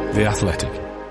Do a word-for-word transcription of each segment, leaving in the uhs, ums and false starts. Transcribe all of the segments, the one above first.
The Athletic.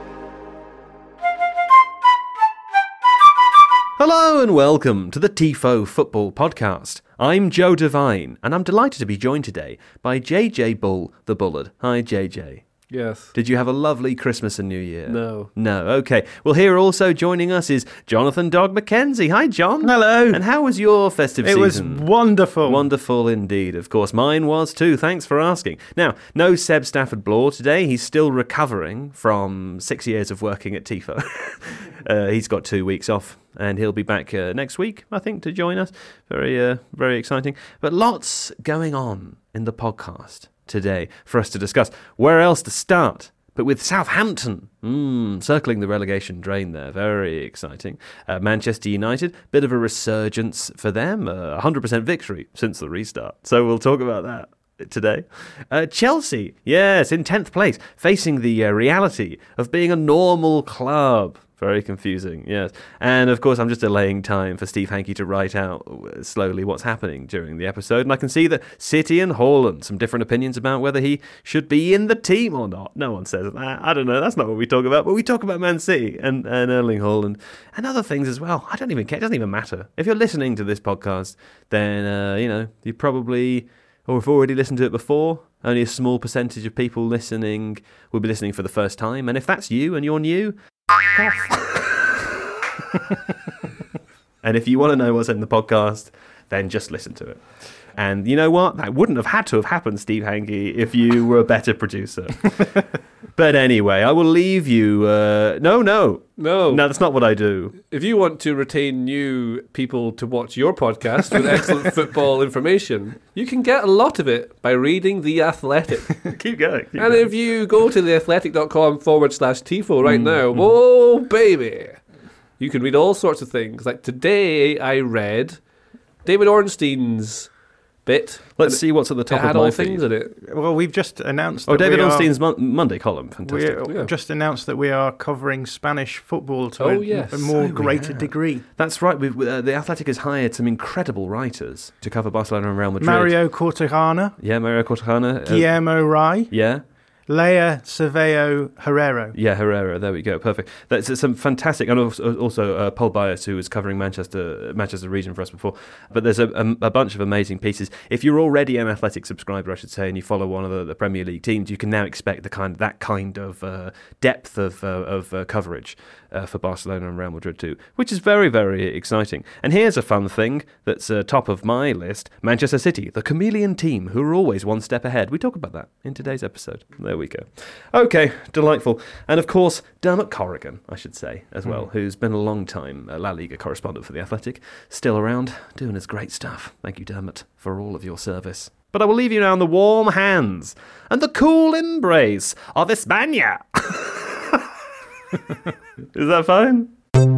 Hello and welcome to the Tifo Football Podcast. I'm Joe Devine, and I'm delighted to be joined today by J J Bull, the Bullard. Hi, J J. Yes. Did you have a lovely Christmas and New Year? No. No, okay. Well, here also joining us is Jonathan Dog McKenzie. Hi, John. Hello. And how was your festive it season? It was wonderful. Wonderful indeed. Of course, mine was too. Thanks for asking. Now, no Seb Stafford-Bloor today. He's still recovering from six years of working at Tifo. uh, he's got two weeks off, and he'll be back uh, next week, I think, to join us. Very, uh, very exciting. But lots going on in the podcast today for us to discuss. Where else to start but with Southampton mm, circling the relegation drain there? Very exciting. uh, Manchester United, bit of a resurgence for them, a one hundred percent victory since the restart, so we'll talk about that today. uh, Chelsea, yes, in tenth place, facing the uh, reality of being a normal club. Very confusing, yes. And of course, I'm just delaying time for Steve Hankey to write out slowly what's happening during the episode. And I can see that City and Haaland, some different opinions about whether he should be in the team or not. No one says that. I don't know. That's not what we talk about. But we talk about Man City and, and Erling Haaland and other things as well. I don't even care. It doesn't even matter. If you're listening to this podcast, then, uh, you know, you probably, or have already listened to it before. Only a small percentage of people listening will be listening for the first time. And if that's you and you're new, and if you want to know what's in the podcast, then just listen to it. And you know what? That wouldn't have had to have happened, Steve Hankey, if you were a better producer. But anyway, I will leave you... Uh, no, no. No. No, that's not what I do. If you want to retain new people to watch your podcast with excellent football information, you can get a lot of it by reading The Athletic. Keep going. Keep and going. if you go to theathletic.com forward slash Tifo right Mm, now, mm. whoa, baby, you can read all sorts of things. Like today I read David Ornstein's bit. Let's see what's at the top it had of my all feed. things in it. Well, we've just announced. Oh, that David we are, Ornstein's Mon- Monday column. Fantastic. We Yeah. just announced that we are covering Spanish football to Oh, a, yes. a more So we greater have. degree. That's right. We've, uh, the Athletic has hired some incredible writers to cover Barcelona and Real Madrid. Mario Cortajana, Yeah, Mario Cortajana. Uh, Guillermo Rai, Yeah. Leia Cerveo Herrero. Yeah, Herrera. There we go. Perfect. That's some fantastic, and also, also uh, Paul Bias, who was covering Manchester Manchester region for us before. But there's a, a, a bunch of amazing pieces. If you're already an Athletic subscriber, I should say, and you follow one of the, the Premier League teams, you can now expect the kind that kind of uh, depth of uh, of uh, coverage uh, for Barcelona and Real Madrid too, which is very, very exciting. And here's a fun thing that's uh, top of my list: Manchester City, the chameleon team who are always one step ahead. We talk about that in today's episode. There we go. Okay, delightful. And of course, Dermot Corrigan, I should say, as well, mm. who's been a long time uh, La Liga correspondent for The Athletic, still around, doing his great stuff. Thank you, Dermot, for all of your service. But I will leave you now in the warm hands and the cool embrace of España. Is that fine?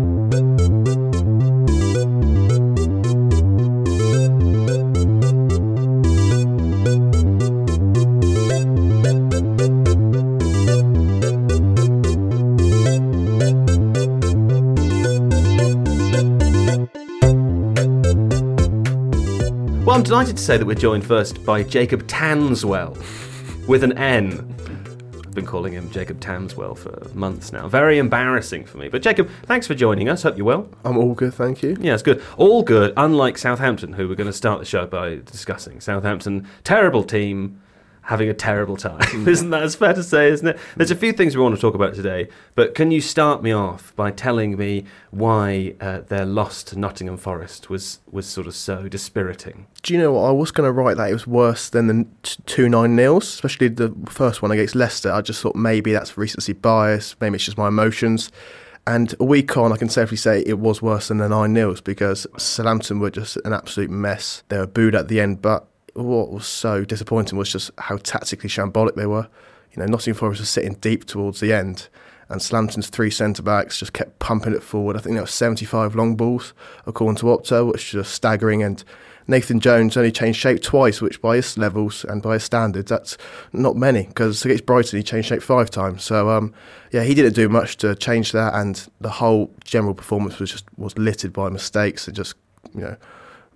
Well, I'm delighted to say that we're joined first by Jacob Tanswell, with an N. I've been calling him Jacob Tanswell for months now. Very embarrassing for me. But Jacob, thanks for joining us. Hope you're well. I'm all good, thank you. Yeah, it's good. All good, unlike Southampton, who we're going to start the show by discussing. Southampton, terrible team, having a terrible time. Isn't that as fair to say, isn't it? There's a few things we want to talk about today, but can you start me off by telling me why uh, their loss to Nottingham Forest was, was sort of so dispiriting? Do you know what? I was going to write that it was worse than the two nine nils, especially the first one against Leicester. I just thought maybe that's recency bias, maybe it's just my emotions. And a week on, I can safely say it was worse than the nine nils because Southampton were just an absolute mess. They were booed at the end, but what was so disappointing was just how tactically shambolic they were. You know, Nottingham Forest was sitting deep towards the end, and Southampton's three centre-backs just kept pumping it forward. I think there were seventy-five long balls, according to Opta, which was just staggering. And Nathan Jones only changed shape twice, which by his levels and by his standards, that's not many, because against Brighton he changed shape five times. So, um, yeah, he didn't do much to change that, and the whole general performance was just was littered by mistakes and just, you know,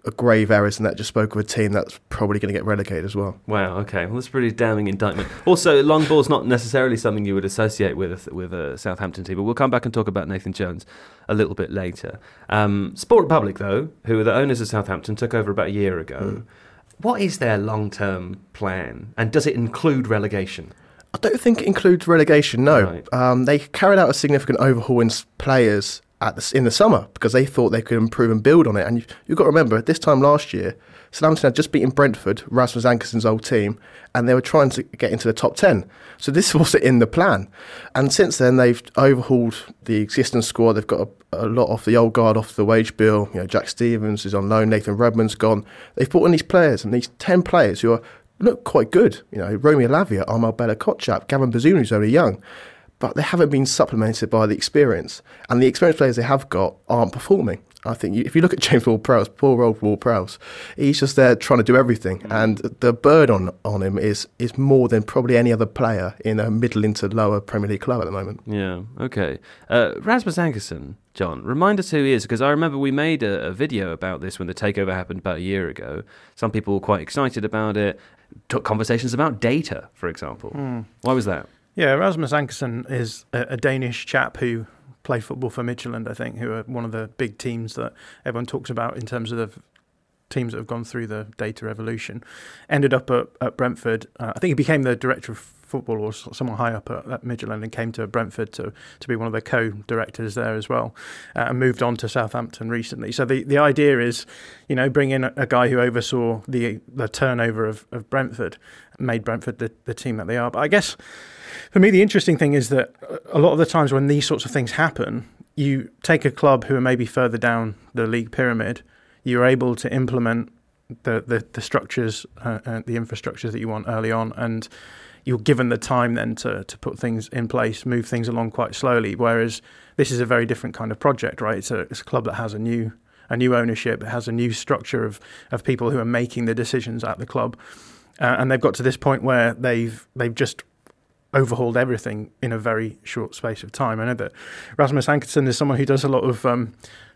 grave errors, and that just spoke of a team that's probably going to get relegated as well. Wow, okay. Well, that's a pretty damning indictment. Also, long ball's not necessarily something you would associate with a, with a Southampton team, but we'll come back and talk about Nathan Jones a little bit later. Um, Sport Republic, though, who are the owners of Southampton, took over about a year ago. Mm. What is their long-term plan, and does it include relegation? I don't think it includes relegation, no. Right. Um, they carried out a significant overhaul in players at the, in the summer because they thought they could improve and build on it. And you, you've got to remember, at this time last year, Southampton had just beaten Brentford, Rasmus Ankerson's old team, and they were trying to get into the top ten. So this wasn't in the plan. And since then, they've overhauled the existing squad. They've got a, a lot off the old guard, off the wage bill. You know, Jack Stevens is on loan, Nathan Redmond's gone. They've brought in these players, and these ten players who are look quite good. You know, Romeo Lavia, Armel Bella-Kotchap, Gavin Bazunu, who's only young. But they haven't been supplemented by the experience. And the experienced players they have got aren't performing. I think you, if you look at James Ward-Prowse, poor old Ward-Prowse, he's just there trying to do everything. Mm. And the burden on, on him is is more than probably any other player in a middle into lower Premier League club at the moment. Yeah, okay. Uh, Rasmus Ankerson, John, remind us who he is, because I remember we made a, a video about this when the takeover happened about a year ago. Some people were quite excited about it, took conversations about data, for example. Mm. Why was that? Yeah, Rasmus Ankerson is a, a Danish chap who played football for Midtjylland, I think, who are one of the big teams that everyone talks about in terms of the teams that have gone through the data revolution. Ended up at, at Brentford. Uh, I think he became the director of football or someone high up at, at Midtjylland and came to Brentford to, to be one of the co-directors there as well, uh, and moved on to Southampton recently. So the, the idea is, you know, bring in a, a guy who oversaw the the turnover of, of Brentford, made Brentford the, the team that they are. But I guess for me, the interesting thing is that a lot of the times when these sorts of things happen, you take a club who are maybe further down the league pyramid, you're able to implement the, the, the structures, uh, uh, the infrastructures that you want early on, and you're given the time then to, to put things in place, move things along quite slowly, whereas this is a very different kind of project, right? It's a, it's a club that has a new a new ownership, it has a new structure of, of people who are making the decisions at the club, uh, and they've got to this point where they've they've just overhauled everything in a very short space of time. I know that Rasmus Ankerson is someone who does a lot of, um,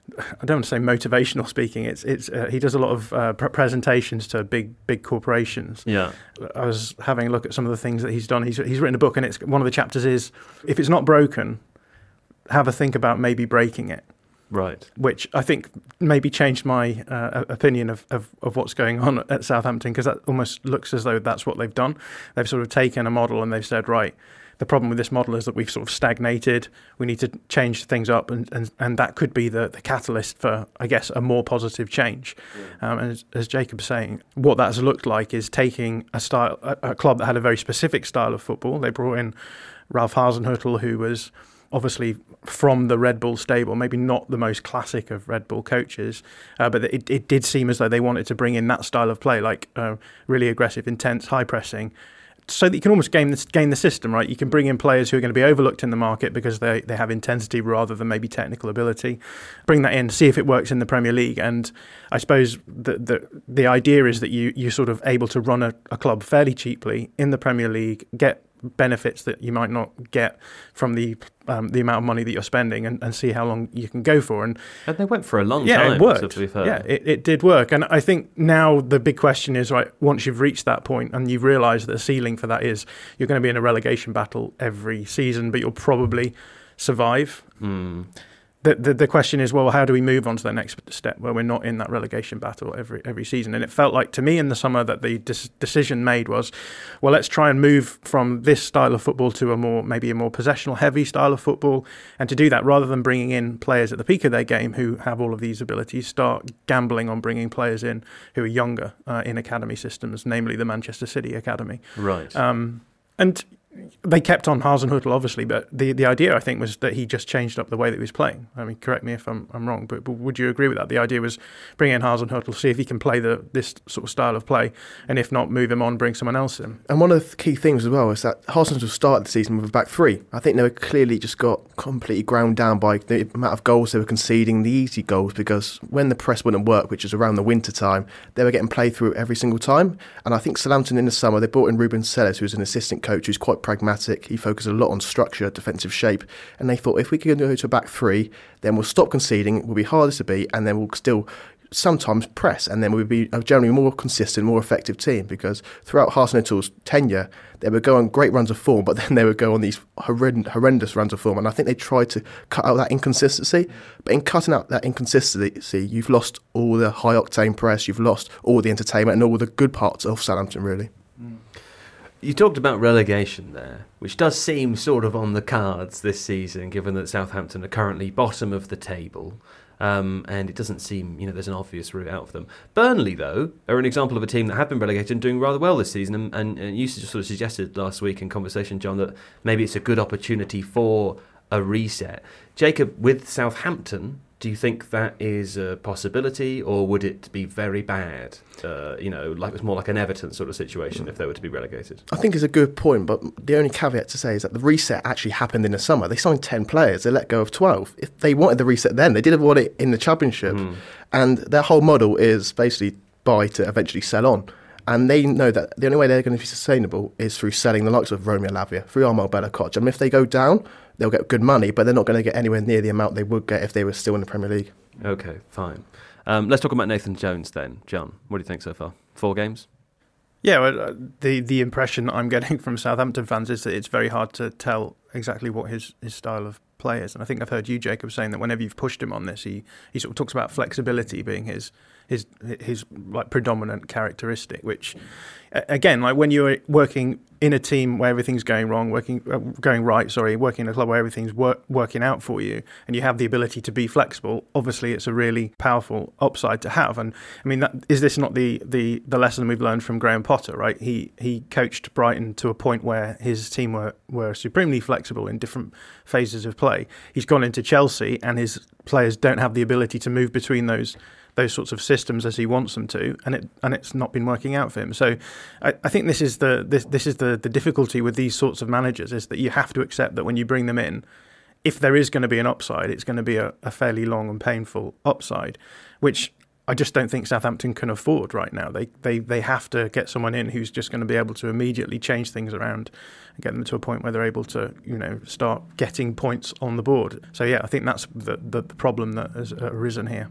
I don't want to say motivational speaking, it's it's uh, he does a lot of uh, pre- presentations to big big corporations. Yeah. I was having a look at some of the things that he's done. He's he's written a book, and it's one of the chapters is, if it's not broken, have a think about maybe breaking it. Right. Which I think maybe changed my uh, opinion of, of, of what's going on at Southampton, because that almost looks as though that's what they've done. They've sort of taken a model and they've said, right, the problem with this model is that we've sort of stagnated. We need to change things up, and, and, and that could be the, the catalyst for, I guess, a more positive change. Yeah. Um, and as, as Jacob's saying, what that's looked like is taking a style, a, a club that had a very specific style of football. They brought in Ralph Hasenhüttl, who was obviously from the Red Bull stable, maybe not the most classic of Red Bull coaches, uh, but it, it did seem as though they wanted to bring in that style of play, like uh, really aggressive, intense, high pressing, so that you can almost gain the, gain the system, right? You can bring in players who are going to be overlooked in the market because they, they have intensity rather than maybe technical ability. Bring that in, see if it works in the Premier League. And I suppose the the, the idea is that you, you're sort of able to run a, a club fairly cheaply in the Premier League, get benefits that you might not get from the um, the amount of money that you're spending, and, and see how long you can go for. And, and they went for a long yeah, time. It worked. So to be fair. Yeah, it, it did work. And I think now the big question is, right, once you've reached that point and you've realised that the ceiling for that is you're going to be in a relegation battle every season, but you'll probably survive. Mm. The, the the question is, well, how do we move on to the next step where we're not in that relegation battle every every season? And it felt like to me in the summer that the dis- decision made was, well, let's try and move from this style of football to a more maybe a more possessional heavy style of football. And to do that, rather than bringing in players at the peak of their game who have all of these abilities, start gambling on bringing players in who are younger uh, in academy systems, namely the Manchester City Academy. Right. Um, and they kept on Hasenhüttl, obviously, but the, the idea, I think, was that he just changed up the way that he was playing. I mean, correct me if I'm I'm wrong, but, but would you agree with that? The idea was bring in Hasenhüttl, see if he can play the this sort of style of play, and if not, move him on, bring someone else in. And one of the key things as well is that Hasenhüttl started the season with a back three. I think they were clearly just got completely ground down by the amount of goals they were conceding, the easy goals, because when the press wouldn't work, which is around the winter time, they were getting played through every single time. And I think Southampton in the summer, they brought in Ruben Sellers, who's an assistant coach, who's quite pragmatic. He focused a lot on structure, defensive shape, and they thought if we can go to a back three, then we'll stop conceding, it will be harder to beat, and then we'll still sometimes press, and then we'd be a generally more consistent, more effective team, because throughout Hasenhüttl's tenure, they would go on great runs of form, but then they would go on these horrend- horrendous runs of form, and I think they tried to cut out that inconsistency. But in cutting out that inconsistency, you've lost all the high-octane press, you've lost all the entertainment and all the good parts of Southampton, really. Mm. You talked about relegation there, which does seem sort of on the cards this season, given that Southampton are currently bottom of the table. Um, and it doesn't seem, you know, there's an obvious route out for them. Burnley, though, are an example of a team that have been relegated and doing rather well this season. And, and, and you just sort of suggested last week in conversation, John, that maybe it's a good opportunity for a reset. Jacob, with Southampton, do you think that is a possibility, or would it be very bad? Uh, you know, like it's more like an Everton sort of situation if they were to be relegated. I think it's a good point, but the only caveat to say is that the reset actually happened in the summer. They signed ten players, they let go of twelve. If they wanted the reset then, they didn't want it in the Championship. Mm. And their whole model is basically buy to eventually sell on. And they know that the only way they're going to be sustainable is through selling the likes of Romeo Lavia, through Armel Bella-Kotch. And if they go down, they'll get good money, but they're not going to get anywhere near the amount they would get if they were still in the Premier League. Okay, fine. Um, let's talk about Nathan Jones then. John, what do you think so far? Four games? Yeah, well, uh, the the impression that I'm getting from Southampton fans is that it's very hard to tell exactly what his, his style of play is. And I think I've heard you, Jacob, saying that whenever you've pushed him on this, he, he sort of talks about flexibility being his his his like predominant characteristic, which again, like when you're working in a team where everything's going wrong, working uh, going right, sorry, working in a club where everything's work, working out for you, and you have the ability to be flexible, obviously it's a really powerful upside to have. And I mean, that, is this not the, the, the lesson we've learned from Graham Potter, right? He he coached Brighton to a point where his team were, were supremely flexible in different phases of play. He's gone into Chelsea and his players don't have the ability to move between those those sorts of systems as he wants them to, and it and it's not been working out for him. So I, I think this is the this this is the, the difficulty with these sorts of managers, is that you have to accept that when you bring them in, if there is going to be an upside, it's going to be a, a fairly long and painful upside, which I just don't think Southampton can afford right now. They they they have to get someone in who's just going to be able to immediately change things around and get them to a point where they're able to, you know, start getting points on the board. So yeah, I think that's the the, the problem that has arisen here.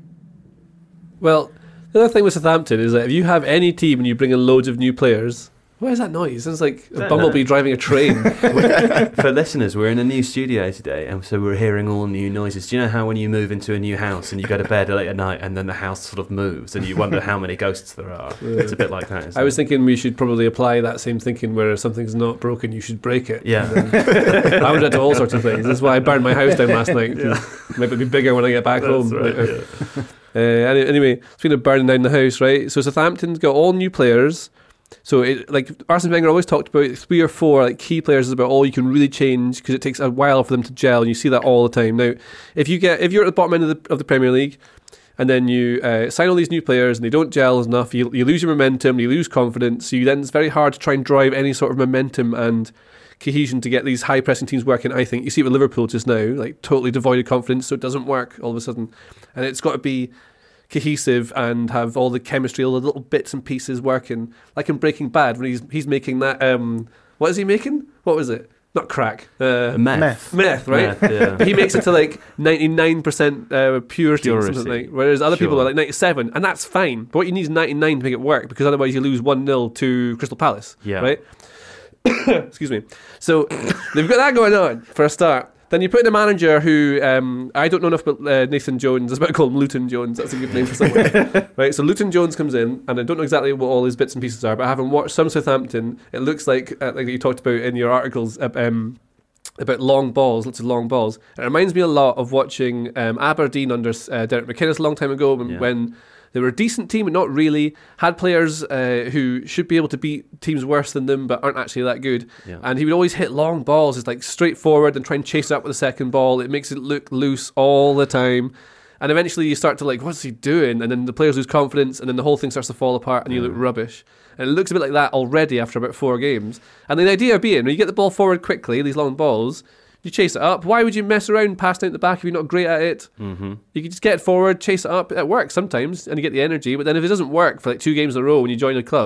Well, the other thing with Southampton is that if you have any team and you bring in loads of new players, what is that noise? It sounds like a bumblebee driving a train. For listeners, we're in a new studio today, and so we're hearing all new noises. Do you know how when you move into a new house and you go to bed late at night and then the house sort of moves and you wonder how many ghosts there are? Yeah. It's a bit like that. Isn't I was it? thinking we should probably apply that same thinking where if something's not broken, you should break it. Yeah. I would do all sorts of things. That's why I burned my house down last night. Yeah. Maybe it'll be bigger when I get back That's home. Right, yeah. Uh, anyway, speaking of burning down the house, right? So Southampton's got all new players. So, it, like Arsene Wenger always talked about, three or four like key players is about all you can really change, because it takes a while for them to gel, and you see that all the time. Now, if you get if you're at the bottom end of the of the Premier League, and then you uh, sign all these new players and they don't gel enough, you you lose your momentum, you lose confidence. So you then it's very hard to try and drive any sort of momentum and cohesion to get these high pressing teams working. I think you see it with Liverpool just now, like totally devoid of confidence, so it doesn't work all of a sudden, and it's got to be cohesive and have all the chemistry, all the little bits and pieces working, like in Breaking Bad when he's he's making that um what is he making? What was it? Not crack. Uh, meth. Meth, right? Meth, yeah. But he makes it to like ninety-nine percent uh, purity, Purity. or something like, whereas other Sure. people are like ninety-seven, and that's fine. But what you need is ninety-nine to make it work, because otherwise you lose one nil to Crystal Palace, Yeah. right? Excuse me. So they've got that going on for a start. Then you put in a manager who, um, I don't know enough about uh, Nathan Jones. I was about to call him Luton Jones. That's a good name for someone. Right, so Luton Jones comes in, and I don't know exactly what all his bits and pieces are, but having watched some Southampton, it looks like, uh, like you talked about in your articles, uh, um, about long balls, lots of long balls. It reminds me a lot of watching um, Aberdeen under uh, Derek McInnes a long time ago, when, Yeah. when they were a decent team, but not really. Had players uh, who should be able to beat teams worse than them, but aren't actually that good. Yeah. And he would always hit long balls. It's like straightforward and try and chase it up with the second ball. It makes it look loose all the time. And eventually you start to like, what's he doing? And then the players lose confidence, and then the whole thing starts to fall apart, and you Yeah. look rubbish. And it looks a bit like that already after about four games. And the idea being, when you get the ball forward quickly, these long balls, you chase it up. Why would you mess around passing it at the back if you're not great at it? Mm-hmm. You can just get it forward, chase it up. It works sometimes, and you get the energy. But then if it doesn't work for like two games in a row when you join a club,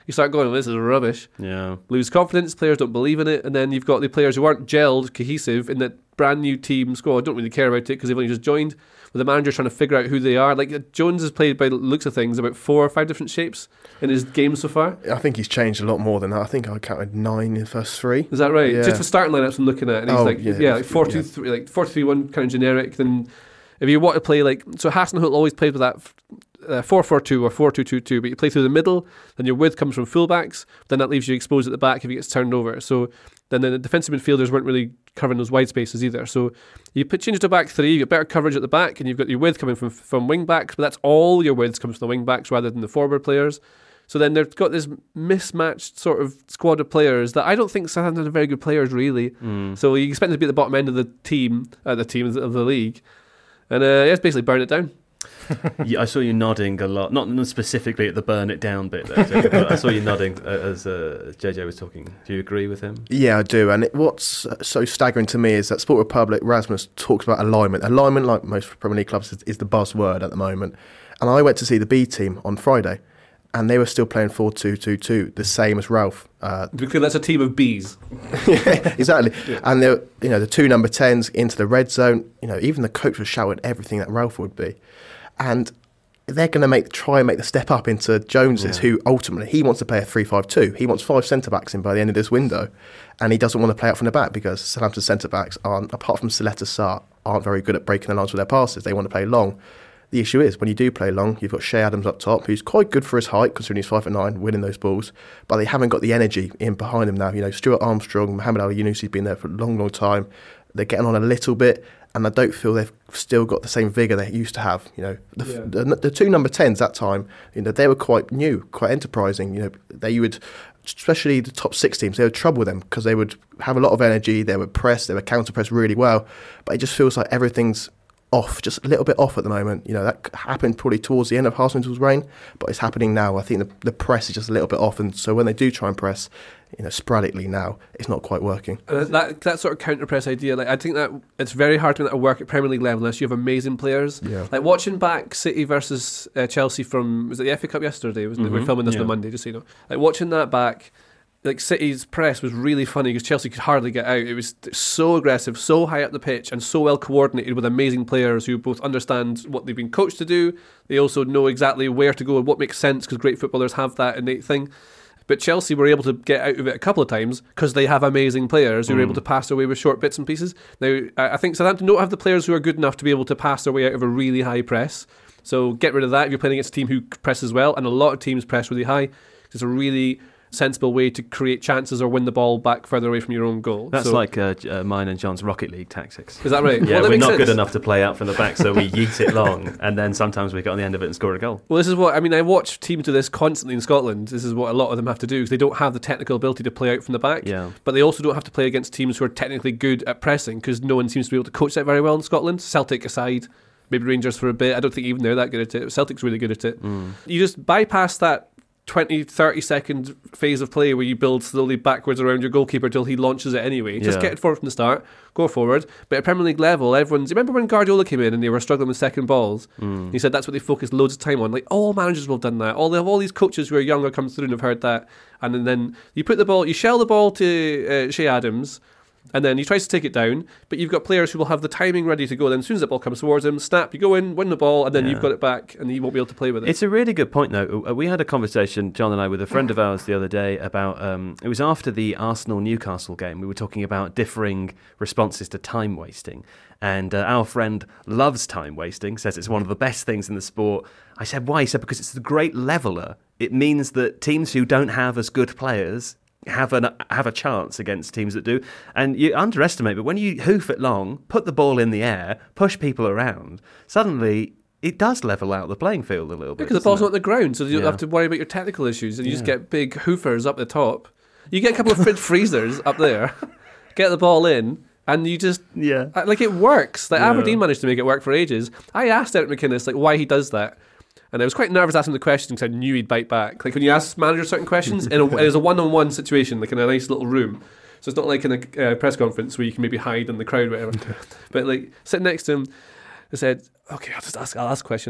you start going, this is rubbish. Yeah. Lose confidence, players don't believe in it, and then you've got the players who aren't gelled, cohesive in that brand new team squad, don't really care about it because they've only just joined, with the manager trying to figure out who they are. Like Jones has played, by the looks of things, about four or five different shapes in his game so far. I think he's changed a lot more than that. I think I counted nine in the first three. Is that right? Yeah. Just the starting lineups I'm looking at, and he's Oh, like, yeah, yeah, like four two three, like four three one, kind of generic. Then if you want to play like, so Hasenhüttl always played with that uh, four four two or four two two two, but you play through the middle, then your width comes from fullbacks, then that leaves you exposed at the back if he gets turned over. So then the defensive midfielders weren't really covering those wide spaces either. So you put change to back three, you get better coverage at the back, and you've got your width coming from from wing backs, but that's all your width comes from the wing backs rather than the forward players. So then they've got this mismatched sort of squad of players that I don't think Southampton are very good players really. Mm. So you expect them to be at the bottom end of the team, uh, the team of the league, and uh, yeah, it's basically burn it down. Yeah, I saw you nodding a lot, not specifically at the burn it down bit there, Jacob, but I saw you nodding as uh, J J was talking. Do you agree with him? Yeah, I do. And it, what's so staggering to me is that Sport Republic, Rasmus talks about alignment. Alignment, like most Premier League clubs, is, is the buzzword at the moment. And I went to see the B team on Friday, and they were still playing four two two two, the same as Ralph. Uh, Because that's a team of bees. yeah, exactly. Yeah. And they're, you know, the two number tens into the red zone. You know, even the coach was shouting everything that Ralph would be, and they're going to make try and make the step up into Jones's, Yeah. who ultimately he wants to play a three five two. He wants five centre backs in by the end of this window, and he doesn't want to play out from the back because Southampton's centre backs aren't, apart from Saleta Sarr, aren't very good at breaking the lines with their passes. They want to play long. The issue is, when you do play long, you've got Shea Adams up top, who's quite good for his height, considering he's five foot nine, winning those balls, but they haven't got the energy in behind him now. You know, Stuart Armstrong, Mohamed Ali Yunusi's been there for a long, long time. They're getting on a little bit, and I don't feel they've still got the same vigour they used to have. You know, the, Yeah. the, the two number tens that time, you know, they were quite new, quite enterprising. You know, they would, especially the top six teams, they would trouble them because they would have a lot of energy. They would press, they would counter press really well, but it just feels like everything's off, just a little bit off at the moment. You know, that happened probably towards the end of Hasenhüttl's reign, but it's happening now. I think the, the press is just a little bit off, and so when they do try and press, you know, sporadically now, it's not quite working. Uh, that that sort of counter press idea, like I think that it's very hard to make that work at Premier League level unless you have amazing players. Yeah. Like watching back City versus uh, Chelsea from, was it the F A Cup yesterday? Wasn't it? Mhm. We're filming this Yeah. on Monday, just so you know. Like watching that back, like City's press was really funny because Chelsea could hardly get out. It was so aggressive, so high up the pitch, and so well coordinated with amazing players who both understand what they've been coached to do. They also know exactly where to go and what makes sense because great footballers have that innate thing. But Chelsea were able to get out of it a couple of times because they have amazing players who are Mm. able to pass their way with short bits and pieces. Now, I I think Southampton don't have the players who are good enough to be able to pass their way out of a really high press. So get rid of that if you're playing against a team who presses well, and a lot of teams press really high. It's a really sensible way to create chances or win the ball back further away from your own goal. That's So- like uh, J- uh, mine and John's Rocket League tactics. Is that right? Yeah, Well, that we're makes not sense. good enough to play out from the back, so we yeet it long, and then sometimes we get on the end of it and score a goal. Well, this is what I mean. I watch teams do this constantly in Scotland. This is what a lot of them have to do because they don't have the technical ability to play out from the back. Yeah. But they also don't have to play against teams who are technically good at pressing because no one seems to be able to coach that very well in Scotland. Celtic aside, maybe Rangers for a bit. I don't think even they're that good at it. Celtic's really good at it. Mm. You just bypass that twenty, thirty second phase of play where you build slowly backwards around your goalkeeper till he launches it anyway. Just Yeah. get it forward from the start, go forward. But at Premier League level, everyone's... You remember when Guardiola came in and they were struggling with second balls? Mm. He said that's what they focused loads of time on. Like, all managers will have done that. All they have all these coaches who are younger come through and have heard that. And then, then you put the ball... You shell the ball to uh, Shea Adams, and then he tries to take it down, but you've got players who will have the timing ready to go. Then as soon as the ball comes towards him, snap, you go in, win the ball, and then Yeah. you've got it back, and he won't be able to play with it. It's a really good point, though. Uh, We had a conversation, John and I, with a friend of ours the other day about. Um, it was after the Arsenal Newcastle game. We were talking about differing responses to time wasting, and uh, our friend loves time wasting. Says it's one of the best things in the sport. I said, why? He said because it's the great leveller. It means that teams who don't have as good players have an have a chance against teams that do, and you underestimate. But when you hoof it long, put the ball in the air, push people around, suddenly it does level out the playing field a little bit. Because the doesn't ball's it? not on the ground, so you don't Yeah. have to worry about your technical issues, and you just Yeah. get big hoofers up the top. You get a couple of fridge freezers up there, get the ball in, and you just... Yeah. uh, Like, it works. Like, Yeah. Aberdeen managed to make it work for ages. I asked Eric McInnes, like, why he does that. And I was quite nervous asking the question because I knew he'd bite back. Like when you ask managers certain questions, in a, it's a one-on-one situation, like in a nice little room. So it's not like in a uh, press conference where you can maybe hide in the crowd or whatever. But like sitting next to him, I said, okay, I'll just ask, I'll ask a question.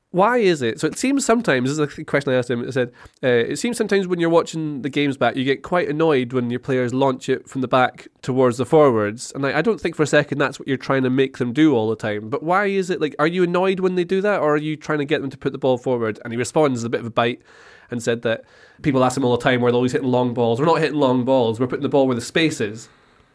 why is it? So it seems sometimes, this is a question I asked him, it said, uh, it seems sometimes when you're watching the games back, you get quite annoyed when your players launch it from the back towards the forwards. And I, I don't think for a second that's what you're trying to make them do all the time. But why is it, like, are you annoyed when they do that, or are you trying to get them to put the ball forward? And he responds with a bit of a bite and said that people ask him all the time where they're always hitting long balls. We're not hitting long balls, we're putting the ball where the space is.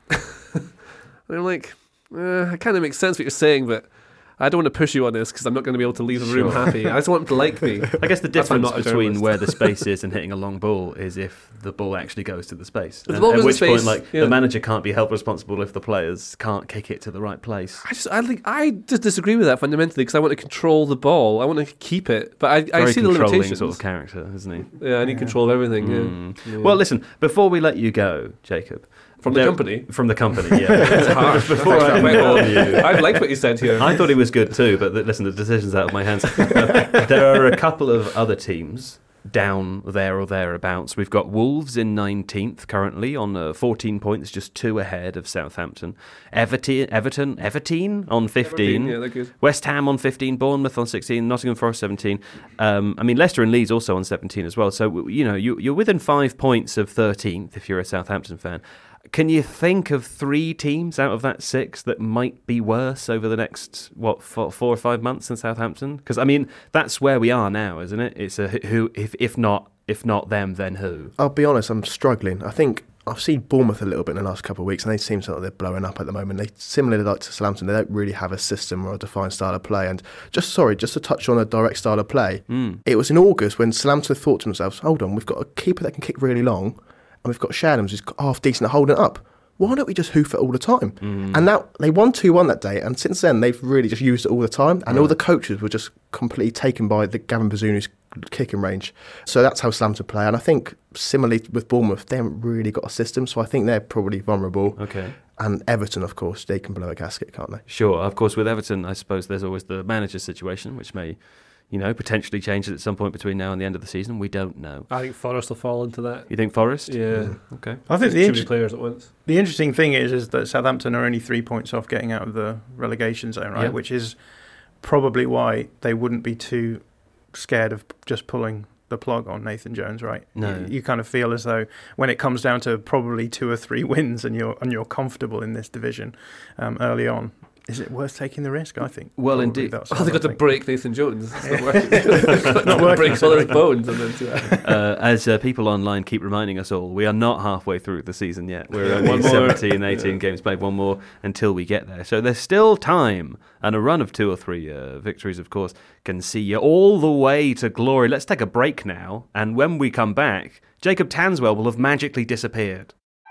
And I'm like, eh, it kind of makes sense what you're saying, but I don't want to push you on this because I'm not going to be able to leave the room Sure. happy. I just want him to like me. I guess the That's why I'm difference not a between journalist. where the space is and hitting a long ball is if the ball actually goes to the space. If the And ball at goes to which space, point, like yeah. the manager can't be held responsible if the players can't kick it to the right place. I just, I think, I just disagree with that fundamentally because I want to control the ball. I want to keep it, but I, I Very see the controlling limitations. sort of character, isn't he? Yeah, I need Yeah. control of everything. Yeah. Mm. Yeah. Well, listen, before we let you go, Jacob. From the there- company? From the company, yeah. It's harsh. Before I Wait, inform well, you. I liked what you said here. I thought he was good too, but th- listen, the decision's out of my hands. Uh, there are a couple of other teams down there or thereabouts. We've got Wolves in nineteenth currently on uh, fourteen points, just two ahead of Southampton. Everton, Everton, Everton on fifteen. Yeah, they're good. West Ham on fifteen, Bournemouth on sixteen, Nottingham Forest seventeen. Um, I mean, Leicester and Leeds also on seventeen as well. So, w- you know, you, you're within five points of thirteenth if you're a Southampton fan. Can you think of three teams out of that six that might be worse over the next, what, four, four or five months than Southampton? Because, I mean, that's where we are now, isn't it? It's a who, if, if not if not them, then who? I'll be honest, I'm struggling. I think I've seen Bournemouth a little bit in the last couple of weeks, and they seem like they're blowing up at the moment. They similarly like to Southampton, they don't really have a system or a defined style of play. And just sorry, just to touch on a direct style of play, Mm. it was in August when Southampton thought to themselves, "Hold on, we've got a keeper that can kick really long, and we've got Shadams who's half decent at holding it up. Why don't we just hoof it all the time?" Mm. And now they won two one that day, and since then they've really just used it all the time. And all Right. the coaches were just completely taken by the Gavin Bazuni's kicking range. So that's how Southampton play. And I think similarly with Bournemouth, they haven't really got a system, so I think they're probably vulnerable. Okay. And Everton, of course, they can blow a gasket, can't they? Sure. Of course, with Everton, I suppose there's always the manager situation, which may, you know, potentially change at some point between now and the end of the season. We don't know. I think Forest will fall into that. You think Forest? Yeah. Okay. I think There's the, too inter- many players at once. the interesting thing is is that Southampton are only three points off getting out of the relegation zone, right? Yeah. Which is probably why they wouldn't be too scared of just pulling the plug on Nathan Jones, right? No. You, you kind of feel as though when it comes down to probably two or three wins and you're and you're comfortable in this division um, early on, is it worth taking the risk? I think. Well, Probably indeed. that's Oh, what they I got to think. break Nathan Jones. It's not Yeah. working. Not working, break all his sorry. bones and then do that. Uh, as uh, people online keep reminding us all, we are not halfway through the season yet. We're Yeah, only one more. seventeen, eighteen Yeah. games played, one more until we get there. So there's still time, and a run of two or three uh, victories, of course, can see you all the way to glory. Let's take a break now, and when we come back, Jacob Tanswell will have magically disappeared.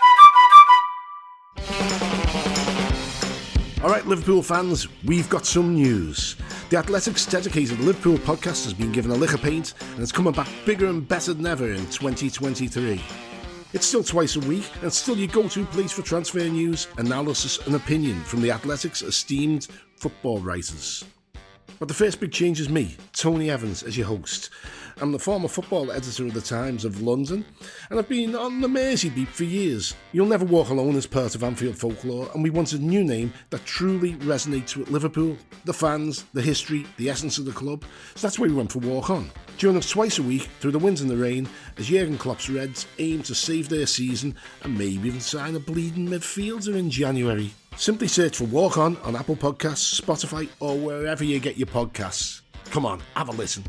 All right, Liverpool fans, we've got some news. The Athletics dedicated Liverpool podcast has been given a lick of paint and it's coming back bigger and better than ever in twenty twenty-three. It's still twice a week and still your go-to place for transfer news, analysis and opinion from the Athletics' esteemed football writers. But the first big change is me, Tony Evans, as your host. I'm the former football editor of the Times of London, and I've been on the Mersey beat for years. You'll Never Walk Alone is part of Anfield folklore, and we wanted a new name that truly resonates with Liverpool, the fans, the history, the essence of the club. So that's why we went for Walk On. Join us twice a week through the winds and the rain as Jurgen Klopp's Reds aim to save their season and maybe even sign a bleeding midfielder in January. Simply search for Walk On on Apple Podcasts, Spotify, or wherever you get your podcasts. Come on, have a listen.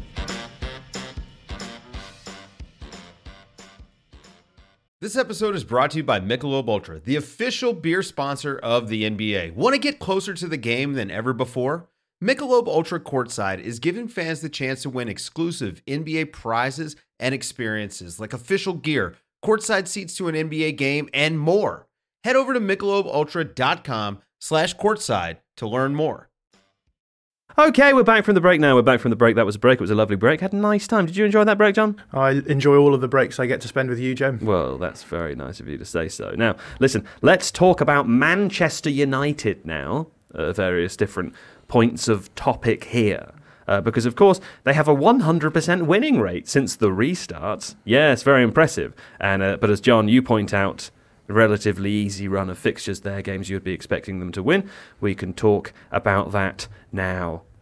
This episode is brought to you by Michelob Ultra, the official beer sponsor of the N B A. Want to get closer to the game than ever before? Michelob Ultra Courtside is giving fans the chance to win exclusive N B A prizes and experiences like official gear, courtside seats to an N B A game, and more. Head over to michelobultra.com slash courtside to learn more. Okay, we're back from the break now. We're back from the break. That was a break. It was a lovely break. Had a nice time. Did you enjoy that break, John? I enjoy all of the breaks I get to spend with you, Joe. Well, that's very nice of you to say so. Now, listen, let's talk about Manchester United now, uh, various different points of topic here. Uh, because, of course, they have a one hundred percent winning rate since the restart. Yes, very impressive. And uh, But as John, you point out, a relatively easy run of fixtures there, games you would be expecting them to win. We can talk about that now.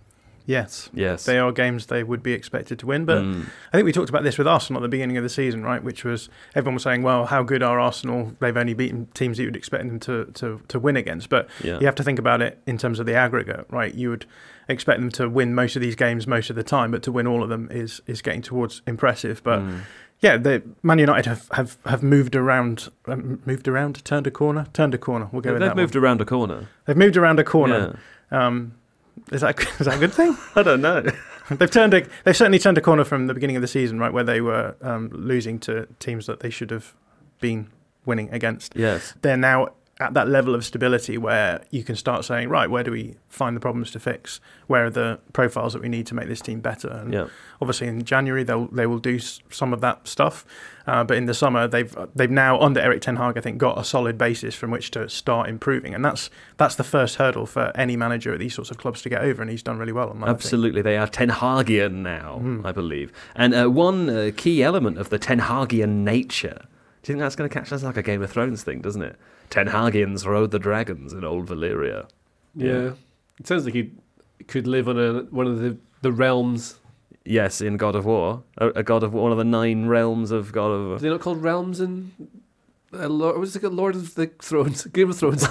Yes. Yes. They are games they would be expected to win. But Mm. I think we talked about this with Arsenal at the beginning of the season, right? Which was everyone was saying, well, how good are Arsenal? They've only beaten teams that you would expect them to, to, to win against. But Yeah. you have to think about it in terms of the aggregate, right? You would expect them to win most of these games most of the time, but to win all of them is is getting towards impressive. But Mm. yeah, the Man United have, have, have moved around, um, moved around, turned a corner, turned a corner. We'll go with They've that moved one. around a corner. They've moved around a corner. Yeah. Um, is that is that a good thing? I don't know. They've turned a, they've certainly turned a corner from the beginning of the season, right, where they were um, losing to teams that they should have been winning against. Yes. They're now at that level of stability where you can start saying, right, where do we find the problems to fix? Where are the profiles that we need to make this team better? And Yeah. obviously in January they'll they will do s- some of that stuff, uh, but in the summer they've they've now under Erik ten Hag I think got a solid basis from which to start improving, and that's that's the first hurdle for any manager at these sorts of clubs to get over, and he's done really well on that. I think. Absolutely, they are Ten Hagian now, Mm. I believe. And uh, one uh, key element of the Ten Hagian nature. Do you think that's going to catch us like a Game of Thrones thing, doesn't it? Ten Hagians rode the dragons in old Valyria. Yeah. It sounds like he could live on a one of the, the realms. Yes, in God of War, a, a God of War, one of the nine realms of God of Are they not called realms in uh, Lord, what's it called? Lord of the Thrones, Game of Thrones.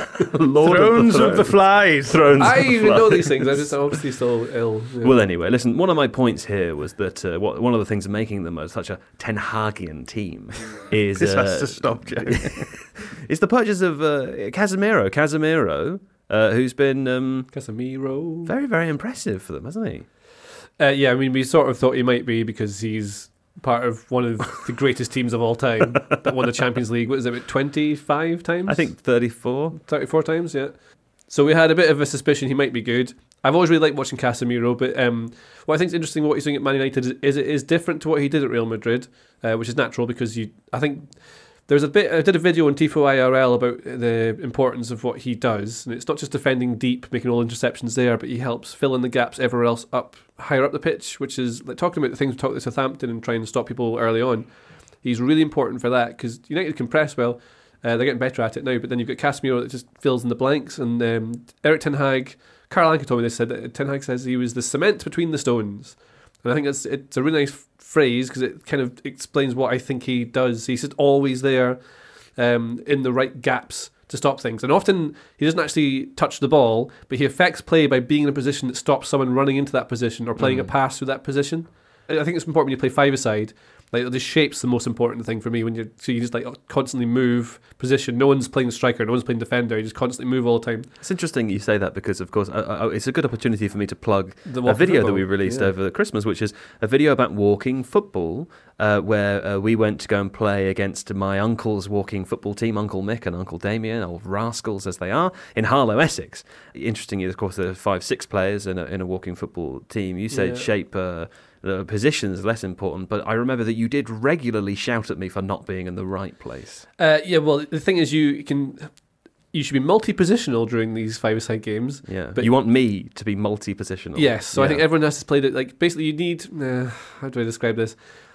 Lord Thrones of the, of the Flies. Thrones. I of the even know Flies. these things. I'm just obviously still ill. Yeah. Well, anyway, listen. One of my points here was that uh, what, one of the things making them as such a Ten Hagian team is This uh, has to stop, Joe. is the purchase of uh, Casemiro. Casemiro, uh, who's been um, Casemiro. very, very impressive for them, hasn't he? Uh, yeah, I mean, we sort of thought he might be because he's part of one of the greatest teams of all time that won the Champions League. What is it, about twenty-five times? I think thirty-four. thirty-four times, yeah. So we had a bit of a suspicion he might be good. I've always really liked watching Casemiro, but um, what I think is interesting what he's doing at Man United is, is it is different to what he did at Real Madrid, uh, which is natural because you. I think there's a bit. I did a video on Tifo I R L about the importance of what he does, and it's not just defending deep, making all interceptions there, but he helps fill in the gaps everywhere else up higher up the pitch, which is like talking about the things we talked to Southampton and trying to stop people early on. He's really important for that because United can press well. Uh, they're getting better at it now, but then you've got Casemiro that just fills in the blanks, and um, Erik ten Hag, Karl Anke told me this, said that Ten Hag says he was the cement between the stones. And I think it's it's a really nice f- phrase because it kind of explains what I think he does. He's just always there um, in the right gaps to stop things. And often he doesn't actually touch the ball, but he affects play by being in a position that stops someone running into that position or playing Mm. a pass through that position. I think it's important when you play five-a-side. Like the shape's the most important thing for me when you so you just like constantly move position. No one's playing striker, no one's playing defender. You just constantly move all the time. It's interesting you say that because, of course, uh, uh, it's a good opportunity for me to plug The a walking video that football. we released Yeah. over Christmas, which is a video about walking football, uh, where uh, we went to go and play against my uncle's walking football team, Uncle Mick and Uncle Damien, old rascals as they are, in Harlow, Essex. Interestingly, of course, there are five, six players in a, in a walking football team. You said Yeah. shape... Uh, The position is less important, but I remember that you did regularly shout at me for not being in the right place. Uh, yeah, well, the thing is, you can you should be multi-positional during these five-a-side games. Yeah, But- you want me to be multi-positional. Yes, so I Yeah. think everyone has to play it. Like basically, you need. Uh, how do I describe this?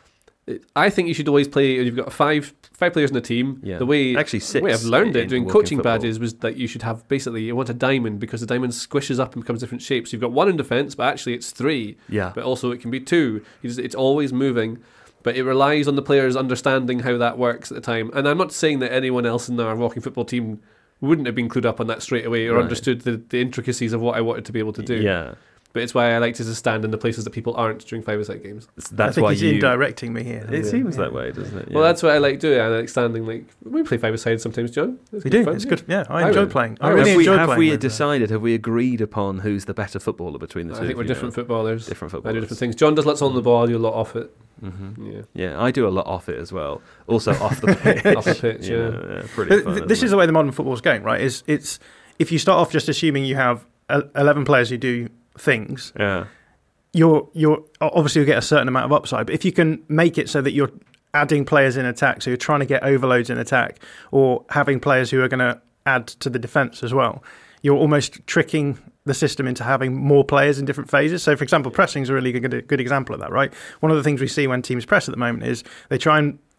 It- I think you should always play. You've got five five players in a team. Yeah. The way Actually, six. the way I've learned in it doing walking coaching football. badges was that you should have basically you want a diamond because the diamond squishes up and becomes different shapes. You've got one in defence, but actually it's three. Yeah. But also it can be two. You just, it's always moving. But it relies on the players understanding how that works at the time. And I'm not saying that anyone else in our walking football team wouldn't have been clued up on that straight away or Right. understood the, the intricacies of what I wanted to be able to do. Yeah. But it's why I like to just stand in the places that people aren't during five-a-side games. That's I think why he's you. indirecting me here. It Yeah. seems Yeah. that way, doesn't it? Well, Yeah. that's what I like doing. I like standing like we play five-a-side sometimes, John. It's We good do. fun, It's yeah. good. Yeah, I I enjoy would- playing. I I would- really have we, enjoy have playing. we with, uh, decided? Have we agreed upon who's the better footballer between the I two? think we're of you different now? footballers. Different I footballers. do different things. John does lots on the ball. I do a lot off it. hmm Yeah, Yeah, I do a lot off it as well. Also off the pitch. off the pitch. Yeah. yeah, pretty But fun. th- this isn't is the way the modern football's going, right? Is it's if you start off just assuming you have el- eleven players who do things, it? Yeah. you're you're obviously you'll get a certain amount of upside. But if you can make it so that you're adding players in attack, so you're trying to get overloads in attack, or having players who are going to add to the defence as well, you're almost tricking the system into having more players in different phases. So, for example, pressing is a really good, good example of that, right? One of the things we see when teams press at the moment is they try and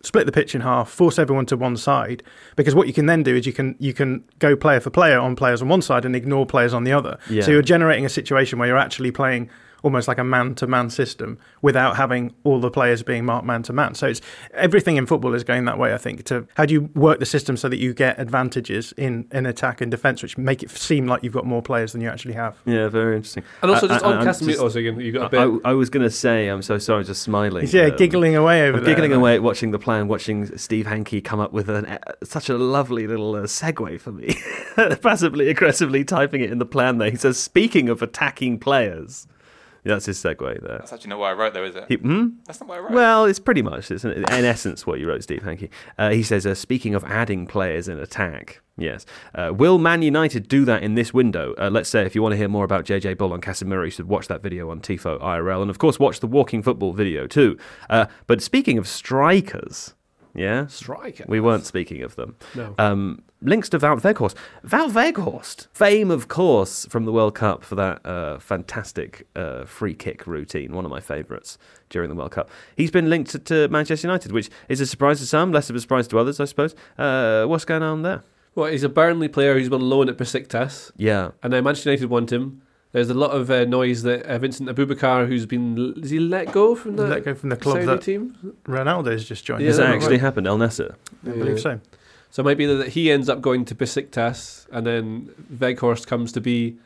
split the pitch in half, force everyone to one side, because what you can then do is you can you can go player for player on players on one side and ignore players on the other. Yeah. So you're generating a situation where you're actually playing almost like a man-to-man system without having all the players being marked man-to-man. So it's everything in football is going that way, I think. To how do you work the system so that you get advantages in, in attack and defence, which make it seem like you've got more players than you actually have. Yeah, very interesting. And also, just I, I, on I'm Casemiro, just- oh, so again, you got a bit. I, I was going to say, I'm so sorry, just smiling. Yeah, Um, giggling away over I'm there. giggling away at watching the plan, watching Steve Hankey come up with an, uh, such a lovely little uh, segue for me. Passively, aggressively typing it in the plan there. He says, speaking of attacking players. Yeah, that's his segue there. That's actually not what I wrote, though, is it? He, hmm? That's not what I wrote. Well, it's pretty much, it's in, in essence, what you wrote, Steve Hankey. Uh, he says, uh, speaking of adding players in attack, yes. Uh, will Man United do that in this window? Uh, let's say if you want to hear more about J J Bull and Casemiro, you should watch that video on Tifo I R L. And, of course, watch the Walking Football video, too. Uh, but speaking of strikers, yeah? Striker. We weren't speaking of them. No. Um, links to Wout Weghorst. Wout Weghorst, fame, of course, from the World Cup for that uh, fantastic uh, free kick routine, one of my favourites during the World Cup. He's been linked to, to Manchester United, which is a surprise to some, less of a surprise to others, I suppose. Uh, what's going on there? Well, he's a Burnley player who's on loan at Besiktas, Yeah. and now Manchester United want him. There's a lot of uh, noise that uh, Vincent Aboubakar, who's been, is he let go from the Let go from the club Saudi that team? Ronaldo's just joined. Yeah, Has that right. actually happened, El Nasser? I believe so. So it might be that he ends up going to Besiktas, and then Weghorst comes to be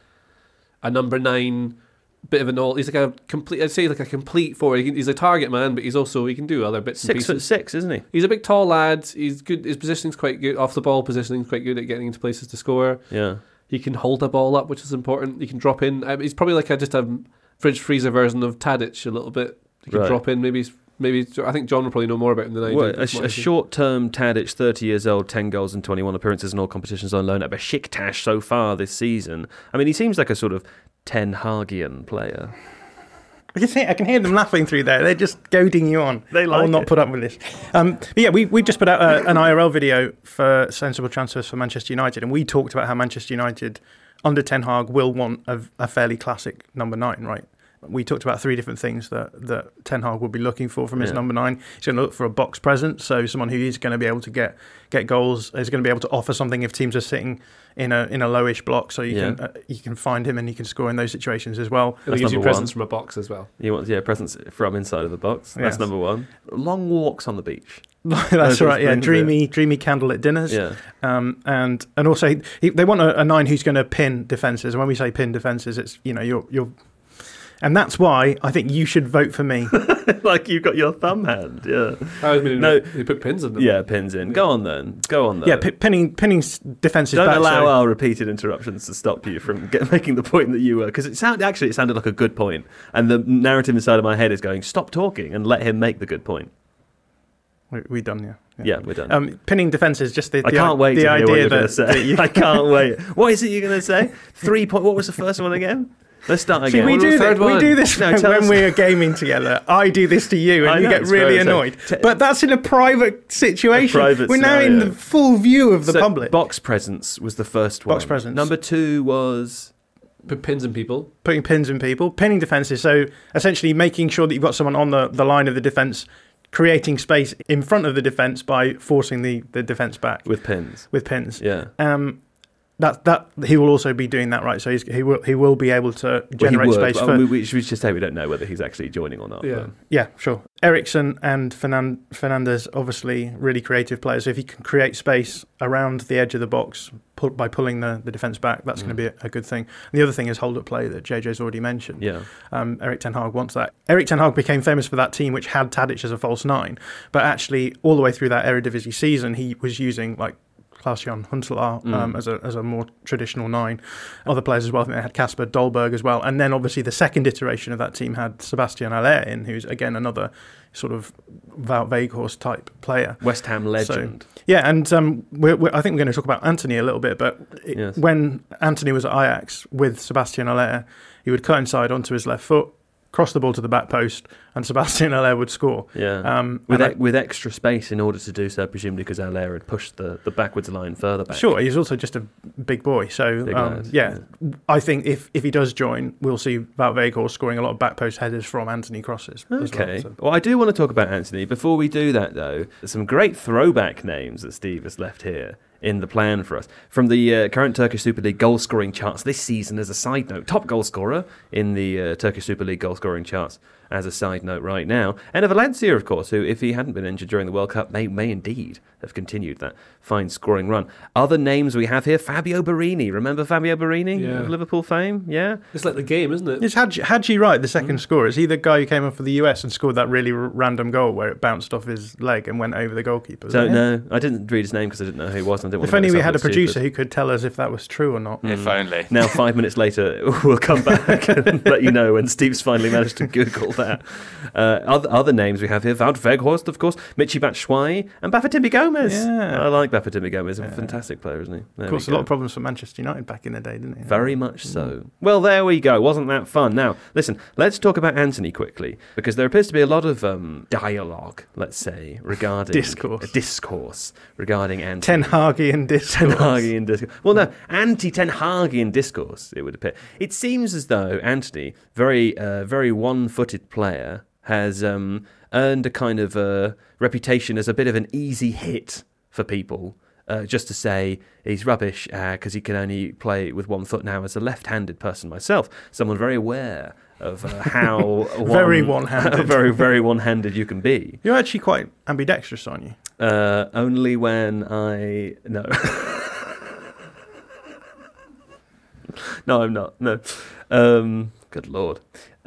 a number nine, bit of an all. He's like a complete. I'd say like a complete forward. He can, he's a target man, but he's also he can do other bits and Six foot pieces. six, isn't he? He's a big, tall lad. He's good. His positioning's quite good. Off the ball positioning's quite good at getting into places to score. Yeah. He can hold a ball up, which is important. He can drop in. Um, he's probably like a, just a fridge freezer version of Tadic a little bit. He can Right. drop in. Maybe. Maybe I think John will probably know more about him than I Well, do. a, sh- a short-term Tadic, thirty years old, ten goals and twenty-one appearances in all competitions on loan at Besiktas so far this season. I mean, he seems like a sort of Ten Hagian player. I can, hear, I can hear them laughing through there. They're just goading you on. They I like will not it. put up with this. Um, but yeah, we we just put out a, an I R L video for sensible transfers for Manchester United, and we talked about how Manchester United under Ten Hag will want a, a fairly classic number nine, right? We talked about three different things that, that Ten Hag will be looking for from his Yeah. number nine. He's going to look for a box presence, so someone who is going to be able to get get goals, is going to be able to offer something if teams are sitting in a in a lowish block. So you Yeah. can uh, you can find him and he can score in those situations as well. It That's gives you number presence one. from a box as well. He wants, yeah, presence from inside of the box. That's Yes. number one. Long walks on the beach. That's Those right, yeah. things, Dreamy, dreamy candlelit dinners. Yeah. Um, and and also he, he, they want a, a nine who's going to pin defences. And when we say pin defences, it's you know you're you're, and that's why I think you should vote for me. Like you've got your thumb hand. Yeah. I was meaning No. they put pins in them. Yeah, pins in. Go on then. Go on then. yeah, p- pinning pinning s- defences Don't back. allow so- our repeated interruptions to stop you from get, making the point that you were, because it sound actually it sounded like a good point, and the narrative inside of my head is going, stop talking and let him make the good point. we, we done, yeah. Yeah, we're done. Um, pinning defences, just the, I the, can't wait the to hear idea what you're that, going to say. that you, I can't wait. What is it you're going to say? Three point. What was the first one again? Let's start See, again. we What was do the third this. We one? do this No, when, tell when us. we're gaming together. I do this to you, and I you know, get it's really very so- annoyed. T- but that's in a private situation. A private we're now in scenario. the full view of the So, public. box presence was the first one. Box presence. Number two was Put pins in people. Putting pins in people, pinning defences. So essentially making sure that you've got someone on the, the line of the defence, creating space in front of the defence by forcing the, the defence back with pins. with pins. Yeah. Um, that that he will also be doing that, right? So he's, he will he will be able to Well, he generate would, space but, for I mean, we, should we just say we don't know whether he's actually joining or not. Yeah. but- yeah, sure. Ericsson and Fernan- Fernandez obviously really creative players. So if you can create space around the edge of the box pull, by pulling the, the defence back, that's Mm. going to be a, a good thing. And the other thing is hold up play that J J's already mentioned. Yeah. Um, Eric Ten Hag wants that. Eric Ten Hag became famous for that team which had Tadic as a false nine, but actually all the way through that Eredivisie season he was using like Klaas-Jan Huntelaar um, Mm. as a as a more traditional nine. Other players as well. I think they had Casper Dolberg as well. And then obviously the second iteration of that team had Sebastian Haller in, who's again another sort of Wout Weghorst type player. West Ham legend. Yeah, and um, we're, we're, I think we're going to talk about Anthony a little bit, but it, Yes. when Anthony was at Ajax with Sebastian Haller, he would cut inside onto his left foot, cross the ball to the back post, and Sebastian Haller would score. Yeah, um, with I, e- with extra space in order to do so, presumably because Haller had pushed the, the backwards line further back. Sure, he's also just a big boy. So Big um, lad, yeah, yeah. I think if, if he does join, we'll see Wout Weghorst scoring a lot of back post headers from Anthony crosses. as Okay. well, so. Well, I do want to talk about Anthony. Before we do that, though, there's some great throwback names that Steve has left here in the plan for us. From the uh, current Turkish Super League goal-scoring charts this season, as a side note, top goal scorer in the uh, Turkish Super League goal-scoring charts as a side note right now. And Valencia, of course, who, if he hadn't been injured during the World Cup, may, may indeed have continued that fine scoring run. Other names we have here, Fabio Barini. Remember Fabio Barini Yeah. of Liverpool fame? Yeah? It's like the game, isn't it? Is Hadji, Hadji Wright the second mm. scorer? Is he the guy who came up for the U S and scored that really r- random goal where it bounced off his leg and went over the goalkeeper? Don't know. I didn't read his name because I didn't know who he was. And I didn't If want to only make we myself had a look producer stupid. who could tell us if that was true or not. If only. Now, five minutes later, we'll come back and let you know when Steve's finally managed to Google that. Uh, other, other names we have here, Wout Weghorst, of course, Michy Batshuayi, and Bafétimbi Gomez. Yeah. I like Bafétimbi Gomez. He's a Yeah. fantastic player, isn't he? There Of course, we a lot go. of problems for Manchester United back in the day, didn't he? Very much so. Well, there we go. Wasn't that fun? Now, listen, let's talk about Anthony quickly, because there appears to be a lot of um, dialogue, let's say, regarding... Discourse. Uh, discourse regarding Anthony. Ten Hagian discourse. Ten Hagian discourse. Well, no, anti-Ten Hagian discourse, it would appear. It seems as though Anthony, very, uh, very one-footed player, has um, earned a kind of uh, reputation as a bit of an easy hit for people. Uh, just to say he's rubbish because uh, he can only play with one foot now. As a left-handed person myself, someone very aware of uh, how Very one, one-handed. very very one-handed you can be. You're actually quite ambidextrous, aren't you? Uh, only when I no. No, I'm not. No. Um, good Lord.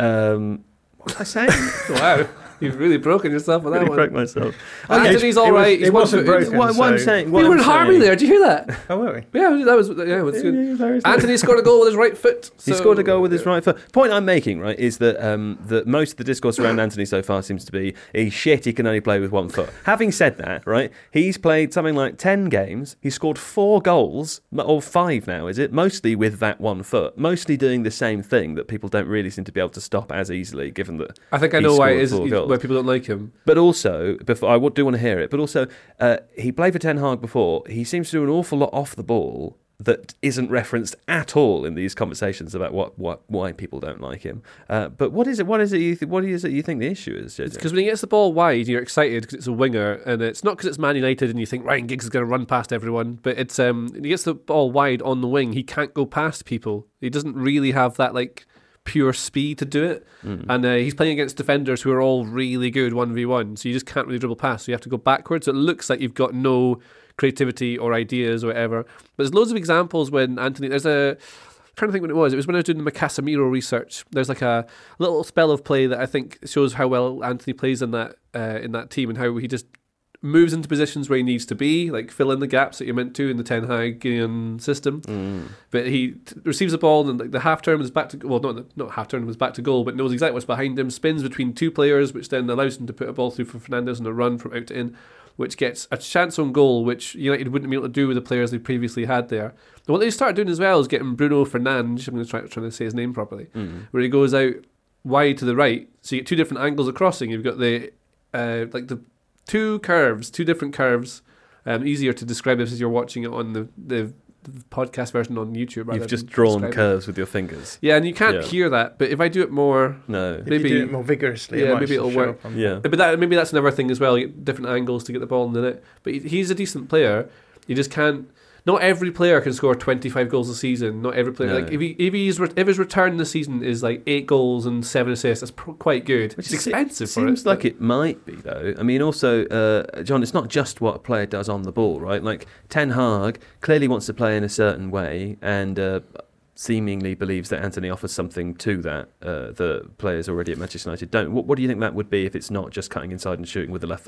Um, what was I saying? Wow, you've really broken yourself with that really one. broke myself. Anthony's It all was- right. it He's wasn't one-footed. broken. What, what I'm so- saying. We What were I'm in harmony saying- there. Did you hear that? Oh, were we? Yeah, that was yeah, it was good. Yeah, yeah, very Anthony scored a goal with his right foot. He so- scored a goal with his right foot. Point I'm making, right, is that um, that most of the discourse around Anthony so far seems to be he's shit, he can only play with one foot. Having said that, right, he's played something like ten games. He scored four goals, or five now, is it? Mostly with that one foot. Mostly doing the same thing that people don't really seem to be able to stop as easily, given that I think I he know why scored it is four he's- goals. why people don't like him. But also, before I do want to hear it, but also, uh, he played for Ten Hag before. He seems to do an awful lot off the ball that isn't referenced at all in these conversations about what, what why people don't like him. Uh, but what is it? What is it? You th- what is it? You think the issue is? J J? Because when he gets the ball wide, you're excited because it's a winger, and it's not because it's Man United and you think Ryan Giggs is going to run past everyone. But it's um, when he gets the ball wide on the wing, he can't go past people. He doesn't really have that like pure speed to do it, Mm. and uh, he's playing against defenders who are all really good one v one. So you just can't really dribble past. So you have to go backwards. So it looks like you've got no creativity or ideas or whatever. But there's loads of examples when Anthony. There's a. I'm trying to think when it was. It was when I was doing the Casemiro research. There's like a little spell of play that I think shows how well Anthony plays in that uh, in that team and how he just moves into positions where he needs to be, like fill in the gaps that you're meant to in the Ten Hagian system. Mm. But he t- receives the ball and like the half turn is back to well, not not half turn was back to goal, but knows exactly what's behind him. Spins between two players, which then allows him to put a ball through for Fernandes and a run from out to in, which gets a chance on goal, which United wouldn't be able to do with the players they previously had there. And what they started doing as well is getting Bruno Fernandes. I'm going to try trying to say his name properly, Mm. where he goes out wide to the right, so you get two different angles of crossing. You've got the uh, like the two curves, two different curves. Um, easier to describe this as you're watching it on the, the, the podcast version on YouTube. rather You've just than drawn describing it. curves with your fingers. Yeah, and you can't Yeah. hear that. But if I do it more, No. If Maybe- you do it more vigorously, yeah, it might maybe still it'll show work. up on- Yeah. but that maybe that's another thing as well. You get different angles to get the ball in the net. But he, he's a decent player. You just can't. Not every player can score twenty-five goals a season. Not every player. No. Like if he if he's re- if his return this season is like eight goals and seven assists, that's pr- quite good. Which is expensive for Seems it. like but- it might be though. I mean, also, uh, John, it's not just what a player does on the ball, right? Like Ten Hag clearly wants to play in a certain way, and uh, seemingly believes that Anthony offers something to that uh, that players already at Manchester United don't. What, what do you think that would be if it's not just cutting inside and shooting with the left foot?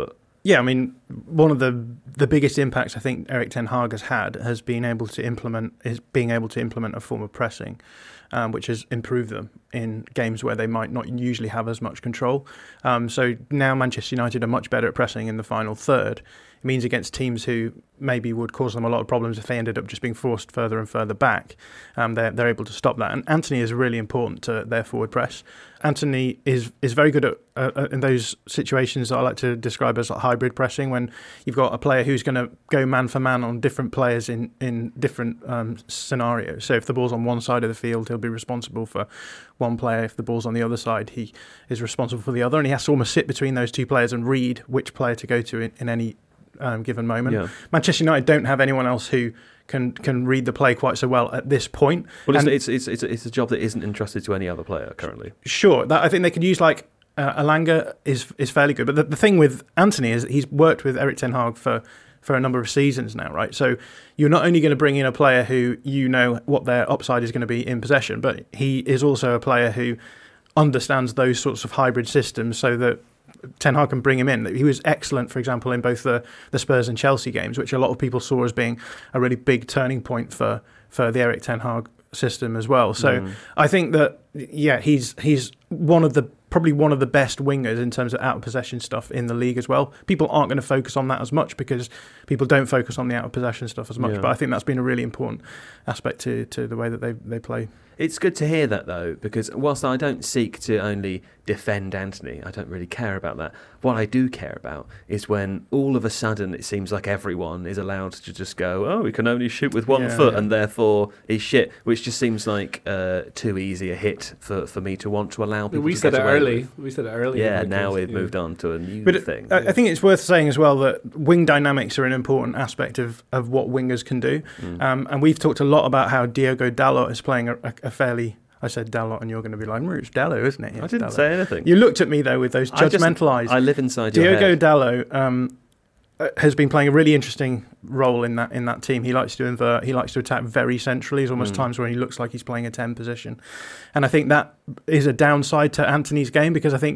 Yeah, I mean, one of the the biggest impacts I think Erik ten Hag has had has been able to implement is being able to implement a form of pressing, um, which has improved them in games where they might not usually have as much control. Um, so now Manchester United are much better at pressing in the final third. It means against teams who maybe would cause them a lot of problems if they ended up just being forced further and further back, um, they're, they're able to stop that. And Antony is really important to their forward press. Antony is is very good at uh, in those situations that I like to describe as like hybrid pressing, when you've got a player who's going to go man for man on different players in, in different um, scenarios. So if the ball's on one side of the field, he'll be responsible for one player. If the ball's on the other side, he is responsible for the other. And he has to almost sit between those two players and read which player to go to in, in any Um, given moment. Yeah. Manchester United don't have anyone else who can can read the play quite so well at this point. Well, it's, And it's it's it's it's a job that isn't entrusted to any other player currently. sure, that I think they could use like uh, Elanga is is fairly good, but the, the thing with Antony is that he's worked with Erik ten Hag for for a number of seasons now, right? So you're not only going to bring in a player who you know what their upside is going to be in possession, but he is also a player who understands those sorts of hybrid systems, so that Ten Hag can bring him in. He was excellent, for example, in both the, the Spurs and Chelsea games, which a lot of people saw as being a really big turning point for, for the Erik ten Hag system as well. So Mm. I think that, yeah, he's he's one of the probably one of the best wingers in terms of out of possession stuff in the league as well. People aren't going to focus on that as much because people don't focus on the out of possession stuff as much. Yeah. But I think that's been a really important aspect to, to the way that they they play. It's good to hear that, though, because whilst I don't seek to only defend Antony, I don't really care about that. What I do care about is when all of a sudden it seems like everyone is allowed to just go, oh, we can only shoot with one Yeah, foot yeah. and therefore is shit, which just seems like uh, too easy a hit for, for me to want to allow people We to said get it away early. with. We said it early. Yeah, in the now podcast, we've yeah. moved on to a new But thing. I, I think it's worth saying as well that wing dynamics are an important aspect of, of what wingers can do. Mm. Um, and we've talked a lot about how Diogo Dalot is playing a, a, a fairly... I said Dalot and you're going to be like, mm, it's Dalot, isn't it? Yeah, I it's didn't Dalot. say anything. You looked at me, though, with those I just- judgmental eyes. I live inside your Diogo head. Dalot um, uh, has been playing a really interesting role in that in that team. He likes to invert. He likes to attack very centrally. There's almost Mm. times where he looks like he's playing a ten position. And I think that is a downside to Antony's game because I think,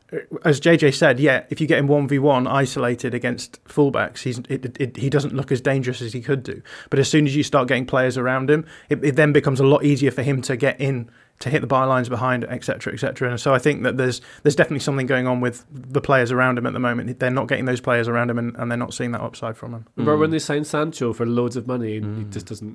as J J said, yeah, if you get him one v one isolated against fullbacks, he's it, it, he doesn't look as dangerous as he could do. But as soon as you start getting players around him, it, it then becomes a lot easier for him to get in, to hit the bylines behind, et cetera, et cetera. And so I think that there's there's definitely something going on with the players around him at the moment. They're not getting those players around him, and, and they're not seeing that upside from him. Remember Mm. when they signed Sancho for loads of money and he Mm. just doesn't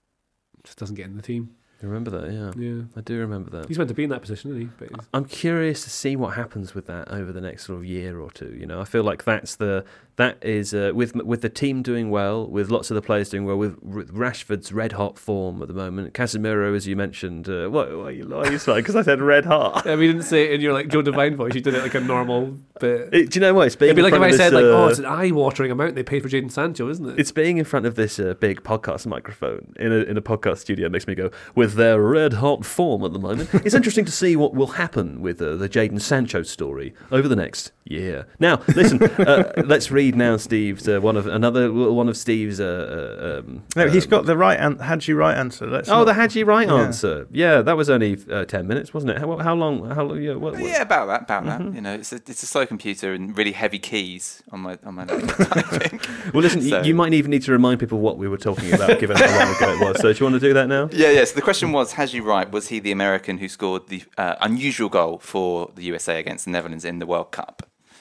just doesn't get in the team? You remember that, yeah. Yeah. I do remember that. He's meant to be in that position, isn't he? But he's, I'm curious to see what happens with that over the next sort of year or two. You know, I feel like that's the that is uh, with with the team doing well, with lots of the players doing well, with R- Rashford's red hot form at the moment. Casemiro, as you mentioned, uh, what, what are you lying? Because I said red hot. yeah, we didn't say it in your like Joe Devine voice. You did it like a normal bit. It, do you know what? It's being It'd be in like if front I of said this, like, uh, oh, it's an eye-watering amount they paid for Jadon Sancho, isn't it? It's being in front of this uh, big podcast microphone in a in a podcast studio makes me go, with their red hot form at the moment. It's interesting to see what will happen with uh, the Jadon Sancho story over the next year. Now, listen, uh, let's read now Steve's uh, one of another one of Steve's. Uh, uh, um, No, he's um, got the right an- had you right answer. Let's Oh, not- the had you right Yeah. answer. Yeah, that was only uh, ten minutes, wasn't it? How, how long? How long? Yeah, what, what? Yeah, about that, about Mhm. that. You know, it's a it's a slow computer and really heavy keys on my on my laptop typing. Well, listen, So- you, you might even need to remind people what we were talking about, given how long ago it was. So, do you want to do that now? Yeah, yeah. So the question was, Haji Wright, was he the American who scored the uh, unusual goal for the U S A against the Netherlands in the World Cup?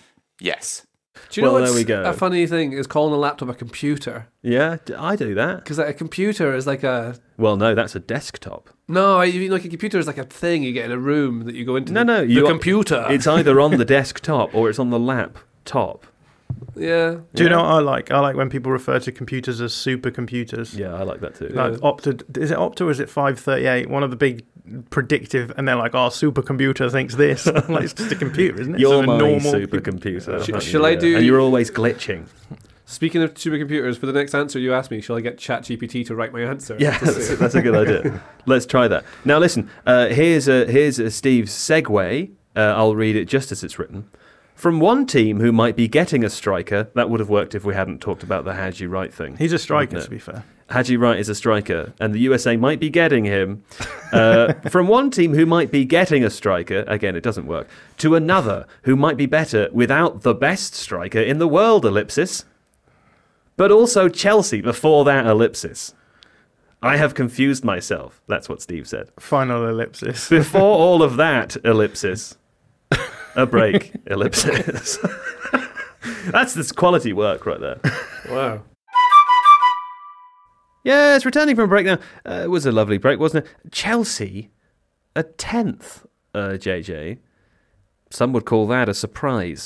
Yes. Do you know Well, what's there we go. a funny thing is calling a laptop a computer? Yeah, d- I do that. Because like, a computer is like a Well, no, that's a desktop. no, I mean like a computer is like a thing you get in a room that you go into. No, no, the you are- computer. It's either on the desktop or it's on the laptop. yeah. Do you Yeah. know what I like? I like when people refer to computers as supercomputers. Yeah, I like that too. Yeah. Like Opta, is it Opta or is it five thirty-eight? One of the big predictive, and they're like, "Oh, supercomputer thinks this." I'm like, it's just a computer, isn't it? You're So my normal. supercomputer. Sh- aren't shall you? I Yeah. do- And you're always glitching. Speaking of supercomputers, for the next answer you ask me, shall I get ChatGPT to write my answer? Yeah, that's, that's a good idea. Let's try that. Now, listen. Uh, here's a, here's a Steve's segue. Uh, I'll read it just as it's written. From one team who might be getting a striker, that would have worked if we hadn't talked about the Haji Wright thing. He's a striker, wouldn't to it? be fair. Haji Wright is a striker, and the U S A might be getting him. Uh, from one team who might be getting a striker, again, it doesn't work, to another who might be better without the best striker in the world, ellipsis. But also Chelsea before that, ellipsis. I have confused myself. That's what Steve said. Final ellipsis. Before all of that, ellipsis. A break, ellipsis. That's this quality work right there. Wow. Yeah, it's returning from a break now. Uh, it was a lovely break, wasn't it? Chelsea, a tenth, uh, J J. Some would call that a surprise.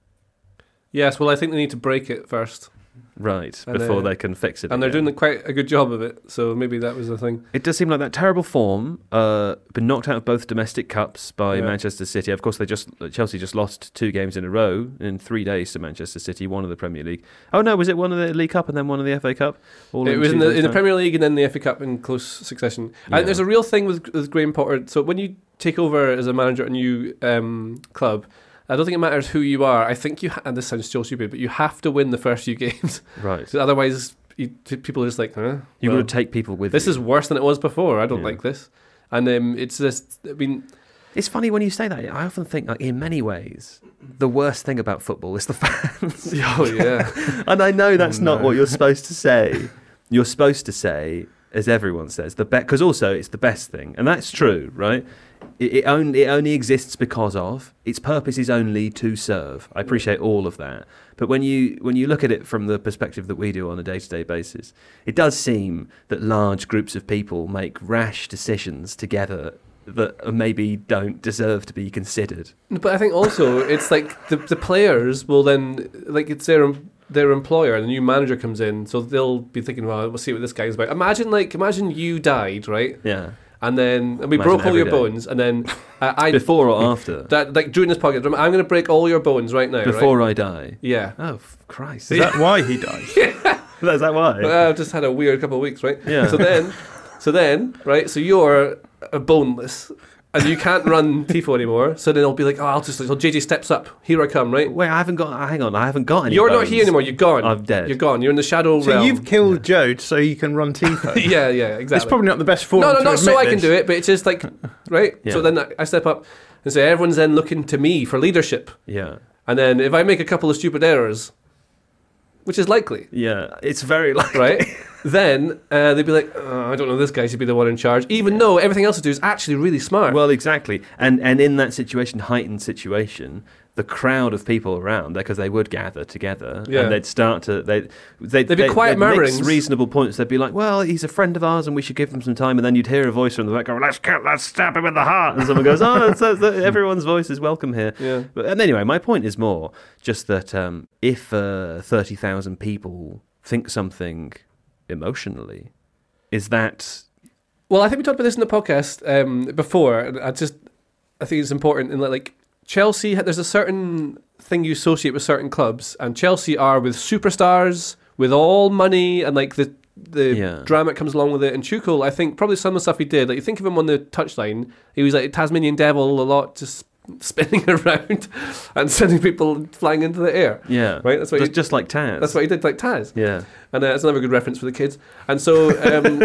Yes, well, I think they need to break it first. Right, And, before uh, they can fix it And they're again. doing quite a good job of it, so maybe that was the thing. It does seem like that terrible form, uh, been knocked out of both domestic cups by Yeah. Manchester City. Of course, they just Chelsea just lost two games in a row in three days to Manchester City, one of the Premier League. Oh no, was it one of the League Cup and then one of the F A Cup? All It was in two the, days' in the time? Premier League and then the F A Cup in close succession. Yeah. And there's a real thing with, with Graham Potter. So when you take over as a manager at a new um, club, I don't think it matters who you are. I think you, ha- and this sounds so stupid, but you have to win the first few games. Right. So otherwise, you, people are just like, huh? You've Well, got to take people with this you. is worse than it was before. I don't Yeah. like this. And um, it's just, I mean, It's funny when you say that. I often think, like, in many ways, the worst thing about football is the fans. oh yeah. And I know that's Oh, not no. what you're supposed to say. You're supposed to say, as everyone says, the because also it's the best thing, and that's true, right? It, it only it only exists because of its purpose is only to serve. I appreciate all of that, but when you when you look at it from the perspective that we do on a day to day basis, it does seem that large groups of people make rash decisions together that maybe don't deserve to be considered. But I think also it's like the the players will then, like, it's their their employer and the new manager comes in, so they'll be thinking, well, we'll see what this guy's about. Imagine like imagine you died, right? Yeah. And then and we Imagine broke all every your day. bones, and then uh, I Before or after? that like during this podcast, I'm going to break all your bones right now. Before right? I die. Yeah. Oh, f- Christ. Is that why he died? Is that why? Well, I've just had a weird couple of weeks, right? Yeah. So then, so then, right? So you're uh, boneless, and you can't run Tifo anymore. So then I'll be like, oh, I'll just. So J J steps up. Here I come, right? Wait, I haven't got. Hang on, I haven't got any. You're not bones. here anymore. You're gone. I'm dead. You're gone. You're in the shadow So realm. you've killed Joe so you can run Tifo. yeah, yeah, exactly. It's probably not the best form no, no, to not so admit I can this. do it, but it's just like, right? Yeah. So then I- I step up and say, everyone's then looking to me for leadership. Yeah, And then if I make a couple of stupid errors, which is likely, yeah. It's very likely. right? then uh, they'd be like, oh, I don't know, this guy should be the one in charge, even though everything else to do is actually really smart. Well, exactly. And and in that situation, heightened situation, the crowd of people around there, because they would gather together, Yeah. and they'd start to they they'd, There'd be quiet they'd mix murmurings. reasonable points. They'd be like, "Well, he's a friend of ours, and we should give him some time." And then you'd hear a voice from the back, go, "Let's kill, let's stab him in the heart." And someone goes, "Oh, that's, that's, that, everyone's voice is welcome here." yeah. But and anyway, my point is more just that um, if uh, thirty thousand people think something emotionally, is that Well, I think we talked about this in the podcast um, before. And I just, I think it's important in that, like, Chelsea, there's a certain thing you associate with certain clubs, and Chelsea are with superstars, with all money, and like the the Yeah. drama that comes along with it. And Tuchel, I think probably some of the stuff he did, like you think of him on the touchline, he was like Tasmanian Devil a lot, just spinning around and sending people flying into the air. yeah, Right, that's what just, you- just like Taz. That's what he did, like Taz. Yeah, And uh, that's another good reference for the kids. And so, um,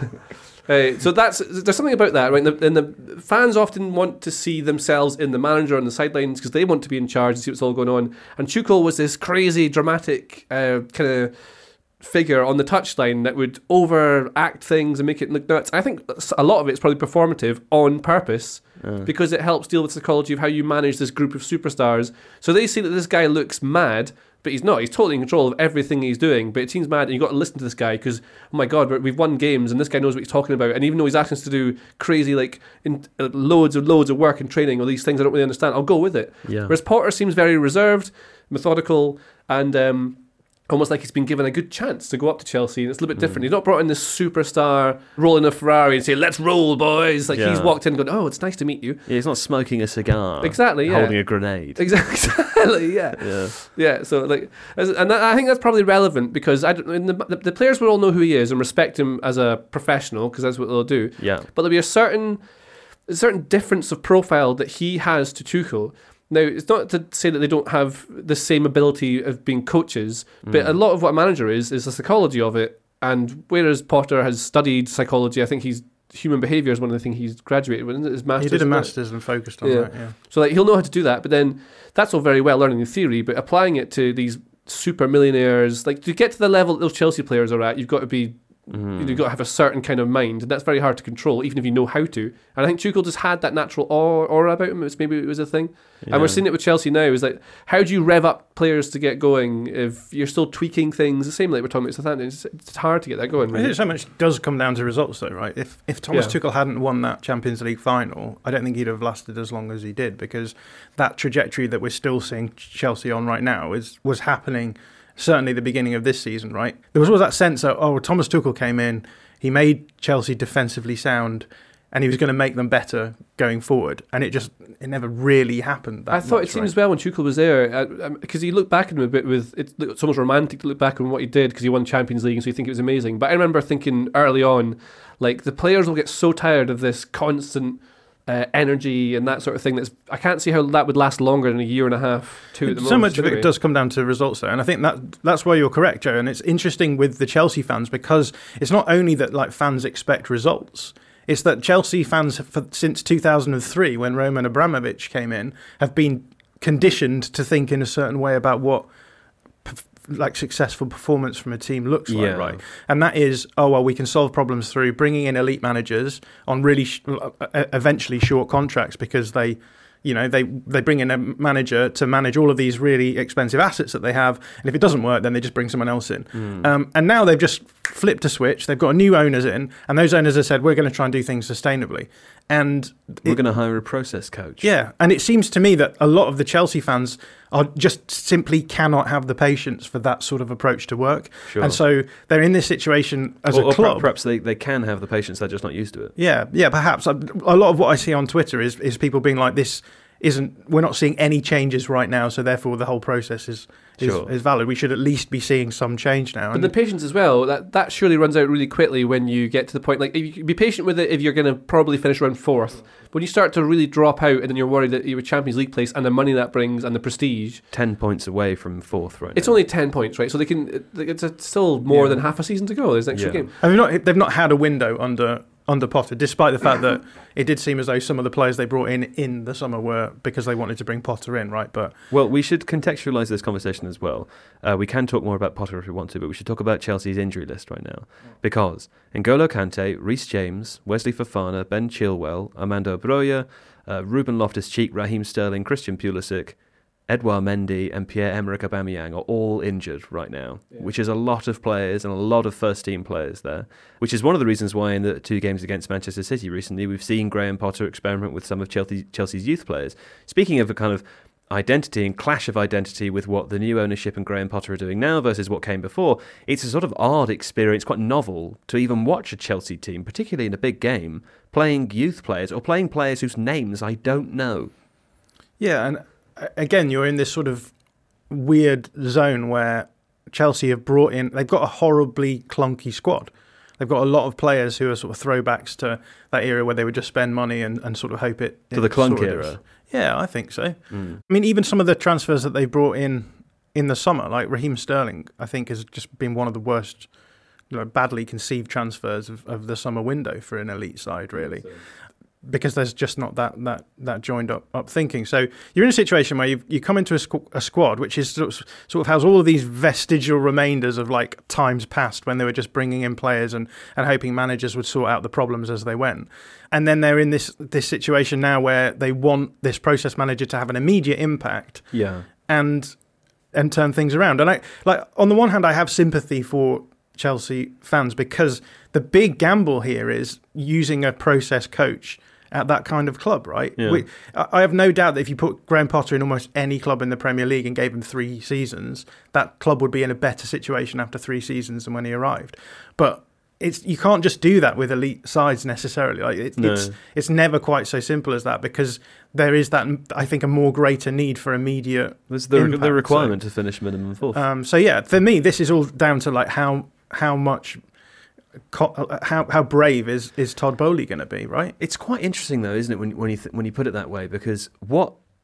uh, so that's there's something about that, right? And the, and the fans often want to see themselves in the manager on the sidelines because they want to be in charge and see what's all going on. And Tuchel was this crazy, dramatic uh, kind of figure on the touchline that would overact things and make it look nuts. I think a lot of it's probably performative on purpose. Uh, Because it helps deal with the psychology of how you manage this group of superstars. So they see that this guy looks mad, but he's not. He's totally in control of everything he's doing, but it seems mad, and you've got to listen to this guy because, oh my God, we're- we've won games, and this guy knows what he's talking about. And even though he's asking us to do crazy, like, in, uh, loads and loads of work and training, all these things I don't really understand, I'll go with it. yeah. Whereas Potter seems very reserved, methodical, and um, almost like he's been given a good chance to go up to Chelsea, and it's a little bit different. He's not brought in this superstar rolling a Ferrari and say, let's roll, boys. Like, he's Yeah. walked in and gone, oh, it's nice to meet you. Yeah, he's not smoking a cigar. Exactly, yeah. Holding a grenade. Exactly, yeah. Yeah. Yeah, so like, as- and that, I think that's probably relevant because I don't, in the, the, the players will all know who he is and respect him as a professional because that's what they'll do. Yeah. But there'll be a certain, a certain difference of profile that he has to Tuchel Now, it's not to say that they don't have the same ability of being coaches, but Mm. a lot of what a manager is, is the psychology of it. And whereas Potter has studied psychology, I think he's human behaviour is one of the things he's graduated with, isn't it? His master's. He did a in that. master's and focused on Yeah. that, yeah. So like he'll know how to do that, but then that's all very well learning in theory, but applying it to these super millionaires, like to get to the level that those Chelsea players are at, you've got to be Mm. you've got to have a certain kind of mind, and that's very hard to control, even if you know how to. And I think Tuchel just had that natural aura, aura about him. It's maybe it was a thing, Yeah. and we're seeing it with Chelsea now. Is like, how do you rev up players to get going if you're still tweaking things? The same like we're talking about Southampton. It's, it's hard to get that going. I think so much does come down to results, though, right? If if Thomas Yeah. Tuchel hadn't won that Champions League final, I don't think he'd have lasted as long as he did, because that trajectory that we're still seeing Chelsea on right now is was happening certainly the beginning of this season, right? There was always that sense that, oh, Thomas Tuchel came in, he made Chelsea defensively sound, and he was going to make them better going forward, and it just it never really happened. That I thought much, it seemed as right? well when Tuchel was there, because uh, um, you look back at him a bit with it, it's almost romantic to look back on what he did because he won Champions League, and so you think it was amazing. But I remember thinking early on, like the players will get so tired of this constant uh, energy and that sort of thing. That's I can't see how that would last longer than a year and a half, two at the So most, much of anyway. it does come down to results, though, and I think that that's where you're correct, Joe. And it's interesting with the Chelsea fans because it's not only that like fans expect results; it's that Chelsea fans, for, since two thousand three, when Roman Abramovich came in, have been conditioned to think in a certain way about what p- like successful performance from a team looks like, Yeah. right? And that is, oh well, we can solve problems through bringing in elite managers on really sh- eventually short contracts because they. You know, they, they bring in a manager to manage all of these really expensive assets that they have. And if it doesn't work, then they just bring someone else in. Mm. Um, and now they've just flipped a switch. They've got new owners in. And those owners have said, we're going to try and do things sustainably. And We're it- going to hire a process coach. yeah, and it seems to me that a lot of the Chelsea fans are just simply cannot have the patience for that sort of approach to work. Sure. And so they're in this situation as or, a or per- club. perhaps they, they can have the patience, they're just not used to it. Yeah, yeah, perhaps. A a lot of what I see on Twitter is, is people being like, this isn't, we're not seeing any changes right now, so therefore the whole process is is, Sure. is valid. We should at least be seeing some change now. But And the patience as well, that, that surely runs out really quickly when you get to the point, like, you can be patient with it if you're going to probably finish around fourth. When you start to really drop out and then you're worried that your Champions League place and the money that brings and the prestige, Ten points away from fourth right it's now. only ten points, right? So they can, it's a, still more Yeah. than half a season to go. There's an extra Yeah. game. and they've not, they've not had a window under under Potter, despite the fact that it did seem as though some of the players they brought in in the summer were because they wanted to bring Potter in, right? But Well, we should contextualise this conversation as well. Uh, we can talk more about Potter if we want to, but we should talk about Chelsea's injury list right now. Because N'Golo Kante, Reece James, Wesley Fofana, Ben Chilwell, Armando Broja, uh, Ruben Loftus-Cheek, Raheem Sterling, Christian Pulisic, Edouard Mendy and Pierre-Emerick Aubameyang are all injured right now, Yeah. which is a lot of players and a lot of first-team players there, which is one of the reasons why in the two games against Manchester City recently we've seen Graham Potter experiment with some of Chelsea, Chelsea's youth players. Speaking of a kind of identity and clash of identity with what the new ownership and Graham Potter are doing now versus what came before, it's a sort of odd experience, quite novel, to even watch a Chelsea team, particularly in a big game, playing youth players or playing players whose names I don't know. yeah, and uh, again, you're in this sort of weird zone where Chelsea have brought in, they've got a horribly clunky squad. They've got a lot of players who are sort of throwbacks to that era where they would just spend money and, and sort of hope it... To the it clunk sort of- era. Yeah, I think so. Mm. I mean, even some of the transfers that they brought in in the summer, like Raheem Sterling, I think has just been one of the worst, you know, badly conceived transfers of, of the summer window for an elite side, really. Because there's just not that that that joined up, up thinking. So you're in a situation where you you come into a, squ- a squad which is sort of, sort of has all of these vestigial remainders of like times past when they were just bringing in players and, and hoping managers would sort out the problems as they went. And then they're in this this situation now where they want this process manager to have an immediate impact Yeah. and and turn things around. And I like on the one hand, I have sympathy for Chelsea fans because the big gamble here is using a process coach at that kind of club, right? Yeah. We, I I have no doubt that if you put Graham Potter in almost any club in the Premier League and gave him three seasons, that club would be in a better situation after three seasons than when he arrived. But it's you can't just do that with elite sides necessarily. Like it, No. it's it's never quite so simple as that because there is that I think a more greater need for immediate. There's the, impact, the requirement to finish minimum fourth. Um, so yeah, for me, this is all down to like how how much. Co- how how brave is, is Todd Bowley going to be, right? It's quite interesting, though, isn't it, when when you th- when you put it that way? Because what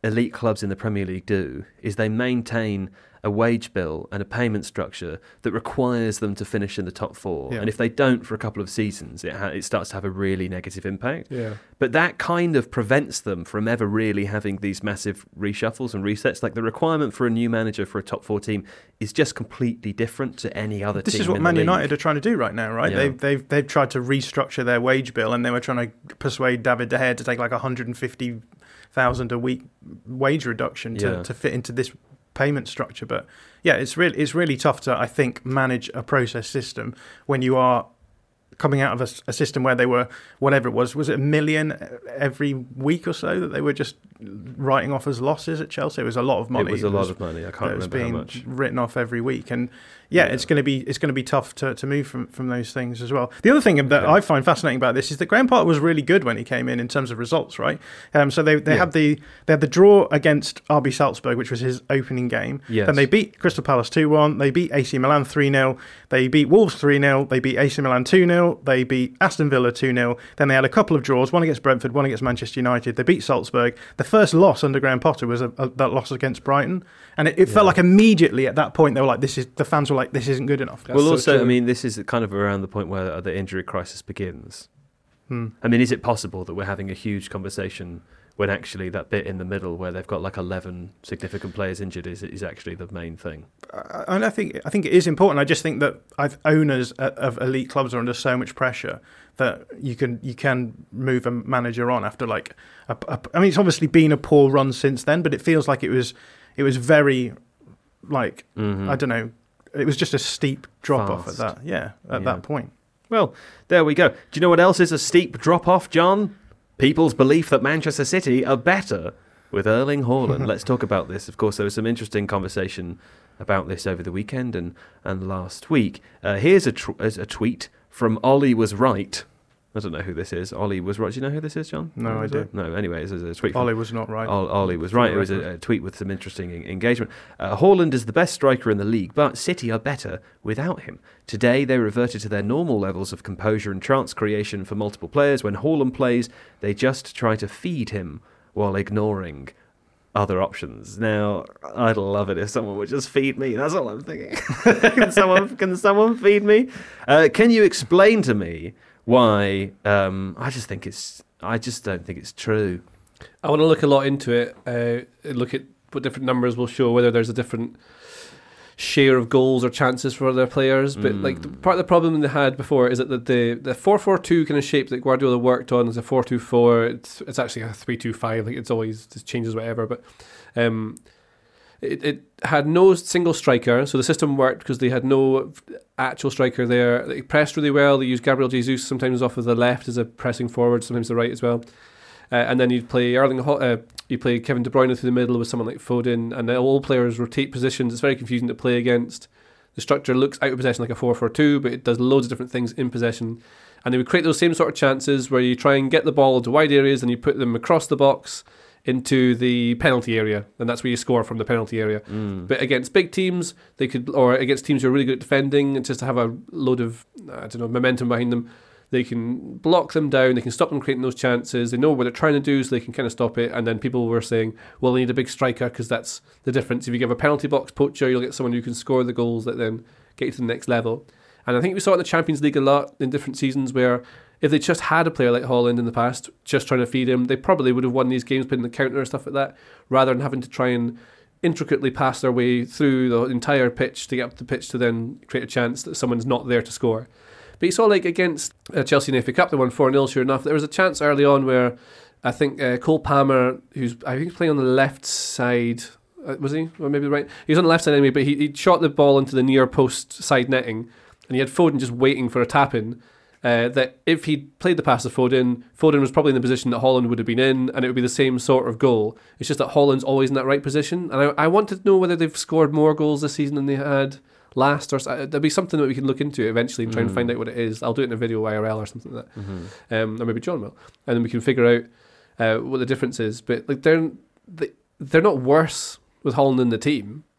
elite clubs in the Premier League do is they maintain a wage bill and a payment structure that requires them to finish in the top four. Yeah. And if they don't for a couple of seasons, it, ha- it starts to have a really negative impact. Yeah. But that kind of prevents them from ever really having these massive reshuffles and resets. Like the requirement for a new manager for a top four team is just completely different to any other This team. is what in Man the league. United are trying to do right now, right? Yeah. They've they've they've tried to restructure their wage bill, and they were trying to persuade David De Gea to take like one hundred fifty thousand a week wage reduction to, Yeah. to fit into this payment structure. But yeah, it's really it's really tough to, I think, manage a process system when you are coming out of a, a system where they were, whatever it was, was it a million every week or so that they were just writing off as losses at Chelsea? It was a lot of money. It was a lot of money. I can't that was remember being how much. written off every week, and yeah, Yeah. it's going to be it's going to be tough to, to move from, from those things as well. The other thing that Yeah. I find fascinating about this is that Graham Potter was really good when he came in in terms of results, right? Um, so they they Yeah. had the they had the draw against R B Salzburg, which was his opening game. Yes. Then they beat Crystal Palace two one. They beat A C Milan three nil. They beat Wolves three nil. They beat A C Milan two nil. They beat Aston Villa two nil. Then they had a couple of draws, one against Brentford, one against Manchester United. They beat Salzburg. The first loss under Graham Potter was a, a, that loss against Brighton. And it, it felt Yeah. like immediately at that point they were like, "This is." The fans were like, "This isn't good enough." That's well, so also, true. I mean, this is kind of around the point where the injury crisis begins. Hmm. I mean, is it possible that we're having a huge conversation when actually that bit in the middle where they've got like eleven significant players injured is is actually the main thing? I- And I think I think it is important. I just think that I've, owners of elite clubs are under so much pressure that you can you can move a manager on after like a, a, I mean, it's obviously been a poor run since then, but it feels like it was it was very like Mhm. I don't know. It was just a steep drop off at Fast. that. Yeah, at Yeah. that point. Well, there we go. Do you know what else is a steep drop off, John? People's belief that Manchester City are better with Erling Haaland. Let's talk about this. Of course, there was some interesting conversation about this over the weekend and, and last week. Uh, here's a, tr- a tweet from Ollie Was Right. I don't know who this is. Ollie Was Right. Do you know who this is, John? No idea. No, anyway, it's a tweet from Ollie was not right. Ol- Ollie was For right. the It was a, record. a tweet with some interesting en- engagement. Uh, Haaland is the best striker in the league, but City are better without him. Today, they reverted to their normal levels of composure and chance creation for multiple players. When Haaland plays, they just try to feed him while ignoring other options. Now, I'd love it if someone would just feed me. That's all I'm thinking. can someone can someone feed me? Uh, can you explain to me why? Um, I just think it's. I just don't think it's true. I want to look a lot into it, uh, look at what different numbers will show, whether there's a different share of goals or chances for their players. But Mm. like the, part of the problem they had before is that the the, the four four two kind of shape that Guardiola worked on is a four two four. It's it's actually a three two five. Like it's always just changes whatever. But um, it it had no single striker, so the system worked because they had no actual striker there. They pressed really well. They used Gabriel Jesus sometimes off of the left as a pressing forward, sometimes the right as well. Uh, and then you'd play Erling, Ho- uh, you play Kevin De Bruyne through the middle with someone like Foden, and all players rotate positions. It's very confusing to play against. The structure looks out of possession like a four four two, but it does loads of different things in possession. And they would create those same sort of chances where you try and get the ball into wide areas and you put them across the box into the penalty area, and that's where you score from the penalty area. Mm. But against big teams, they could, or against teams who are really good at defending, and just to have a load of, I don't know, momentum behind them, they can block them down, they can stop them creating those chances, they know what they're trying to do, so they can kind of stop it. And then people were saying, well, they need a big striker because that's the difference. If you give a penalty box poacher, you'll get someone who can score the goals that then get you to the next level. And I think we saw it in the Champions League a lot in different seasons where if they just had a player like Haaland in the past, just trying to feed him, they probably would have won these games putting the counter and stuff like that, rather than having to try and intricately pass their way through the entire pitch to get up the pitch to then create a chance that someone's not there to score. But you saw like against uh, Chelsea in the F A Cup, they won four nil, sure enough. There was a chance early on where I think uh, Cole Palmer, who's I think he's playing on the left side, uh, was he? Or maybe right? He was on the left side anyway, but he, he shot the ball into the near post side netting, and he had Foden just waiting for a tap-in. Uh, that if he'd played the pass to Foden, Foden was probably in the position that Haaland would have been in, and it would be the same sort of goal. It's just that Haaland's always in that right position. And I, I wanted to know whether they've scored more goals this season than they had last, or uh, there'll be something that we can look into eventually and try Mm. and find out what it is. I'll do it in a video I R L or something like that, Mm-hmm. um, or maybe John will, and then we can figure out uh, what the difference is. But like they're they, they're not worse with Haaland in the team.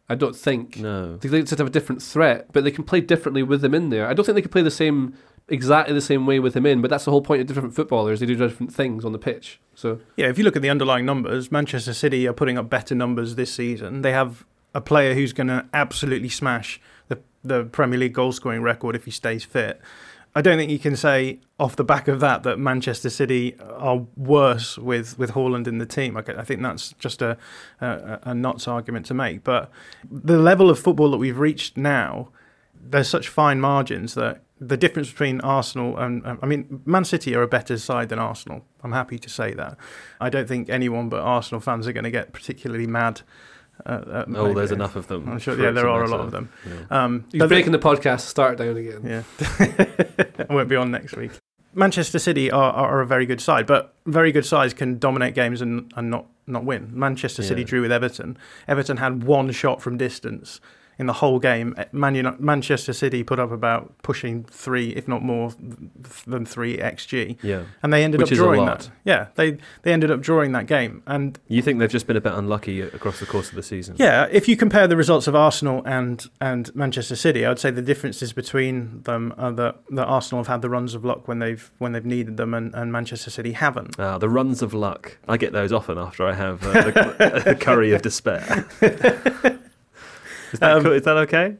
I don't think. No. They just have a different threat, but they can play differently with them in there. I don't think they can play the same, exactly the same way with him in, but that's the whole point of different footballers. They do different things on the pitch. So yeah, if you look at the underlying numbers, Manchester City are putting up better numbers this season. They have a player who's going to absolutely smash the the Premier League goal scoring record if he stays fit. I don't think you can say off the back of that that Manchester City are worse with, with Haaland in the team. I, I think that's just a, a, a nuts argument to make. But the level of football that we've reached now, there's such fine margins that the difference between Arsenal and, I mean, Man City are a better side than Arsenal. I'm happy to say that. I don't think anyone but Arsenal fans are going to get particularly mad. Uh, uh, oh, there's enough of them. I'm sure, yeah, there are a lot of them. Yeah. Um, You're breaking the podcast, start down again. Yeah. I won't be on next week. Manchester City are, are a very good side, but very good sides can dominate games and, and not, not win. Manchester City yeah. drew with Everton. Everton had one shot from distance in the whole game. Man United, Manchester City put up about pushing three, if not more than three X G. Yeah. And they ended Which up drawing is a lot. that. Yeah, they they ended up drawing that game. And you think they've just been a bit unlucky across the course of the season? Yeah, if you compare the results of Arsenal and, and Manchester City, I would say the differences between them are that, that Arsenal have had the runs of luck when they've when they've needed them, and, and Manchester City haven't. Ah, the runs of luck. I get those often after I have uh, the, the curry of despair. Is that, um, cool? Is that okay?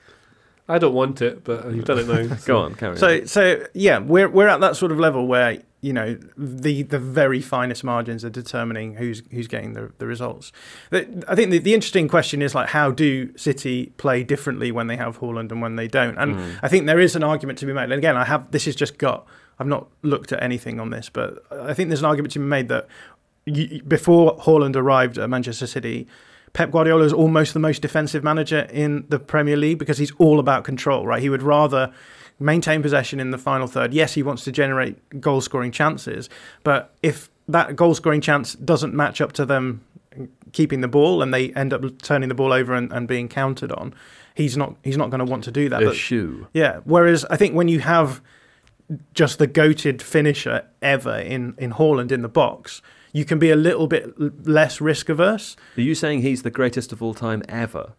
I don't want it, but you've done it now. Go on, carry so, on. So, yeah, we're we're at that sort of level where, you know, the the very finest margins are determining who's who's getting the the results. The, I think the, the interesting question is, like, how do City play differently when they have Haaland and when they don't? And mm. I think there is an argument to be made. And again, I have this is just gut. I've not looked at anything on this, but I think there's an argument to be made that you, before Haaland arrived at Manchester City, Pep Guardiola is almost the most defensive manager in the Premier League because he's all about control, right? He would rather maintain possession in the final third. Yes, he wants to generate goal-scoring chances, but if that goal-scoring chance doesn't match up to them keeping the ball and they end up turning the ball over and, and being counted on, he's not he's not going to want to do that. A but, shoe. Yeah, whereas I think when you have just the goated finisher ever in, in Haaland in the box, you can be a little bit less risk averse. Are you saying he's the greatest of all time ever?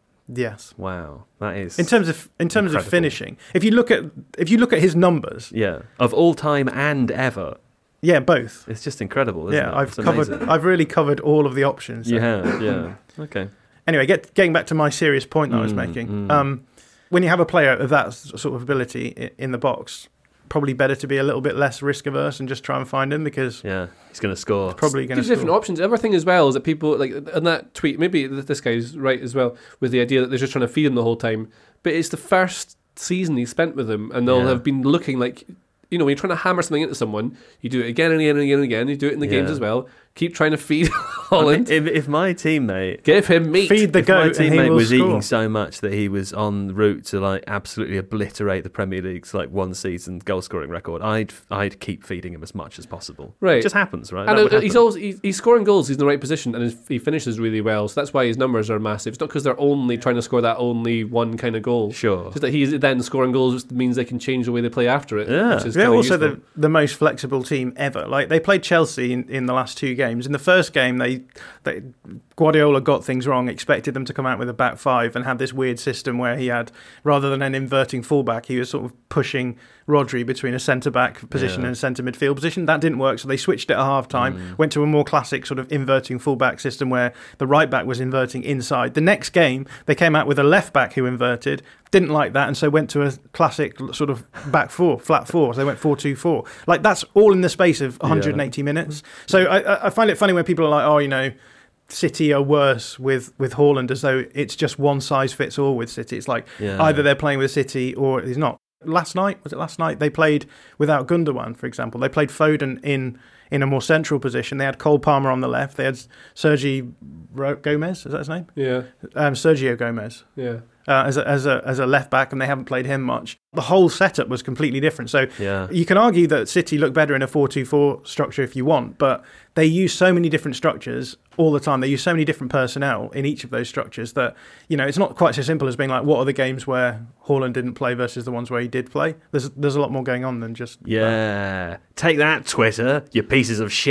Yes. Wow, that is in terms of in terms incredible. of finishing. If you look at if you look at his numbers, yeah, of all time and ever. Yeah, both. It's just incredible, isn't yeah, it? I've It's covered. amazing. I've really covered all of the options. You have, yeah. Okay. Anyway, get, getting back to my serious point that mm, I was making. Mm. Um, when you have a player of that sort of ability in the box, probably better to be a little bit less risk averse and just try and find him because yeah, he's going to score. Probably going to There's score. different options. The other thing as well is that people like in that tweet. Maybe this guy's right as well with the idea that they're just trying to feed him the whole time. But it's the first season he spent with him, and they'll Yeah. have been looking like. You know, when you're trying to hammer something into someone, you do it again and again and again and again. You do it in the Yeah. games as well. Keep trying to feed I mean, Haaland. if, if my teammate Give him meat. Feed the if my goat and he teammate will was score. eating so much that he was en route to like absolutely obliterate the Premier League's like one season goal scoring record, I'd I'd keep feeding him as much as possible. Right. It just happens, right? And That would uh, he's happen. always he's, he's scoring goals. He's in the right position, and his, he finishes really well. So that's why his numbers are massive. It's not because they're only trying to score that only one kind of goal. Sure. It's just that he's then scoring goals, which means they can change the way they play after it. Yeah. Which is They're kinda also useful. the, the most flexible team ever. Like they played Chelsea in, in the last two games. In the first game, they, they Guardiola got things wrong, expected them to come out with a back five, and had this weird system where he had, rather than an inverting fullback, he was sort of pushing Rodri between a centre back position Yeah. and a centre midfield position. That didn't work, so they switched it at half time. Mm. Went to a more classic sort of inverting fullback system where the right back was inverting inside. The next game, they came out with a left back who inverted. Didn't like that, and so went to a classic sort of back four, flat four. So they went four two four. Like that's all in the space of one hundred eighty Yeah. minutes. So I, I find it funny when people are like, "Oh, you know, City are worse with with Haaland," as though it's just one size fits all with City. It's like Yeah. either they're playing with City or it's not. Last night was it? Last night they played without Gundogan, for example. They played Foden in in a more central position. They had Cole Palmer on the left. They had Sergi Ro- Gomez. Is that his name? yeah, Um, Sergio Gomez. yeah. Uh, as a, as a as a left back, and they haven't played him much. The whole setup was completely different. So Yeah. you can argue that City look better in a four two four structure if you want, but they use so many different structures all the time. They use so many different personnel in each of those structures that, you know, it's not quite so simple as being like, what are the games where Haaland didn't play versus the ones where he did play? There's there's a lot more going on than just that. Yeah. Take that, Twitter, you pieces of shit.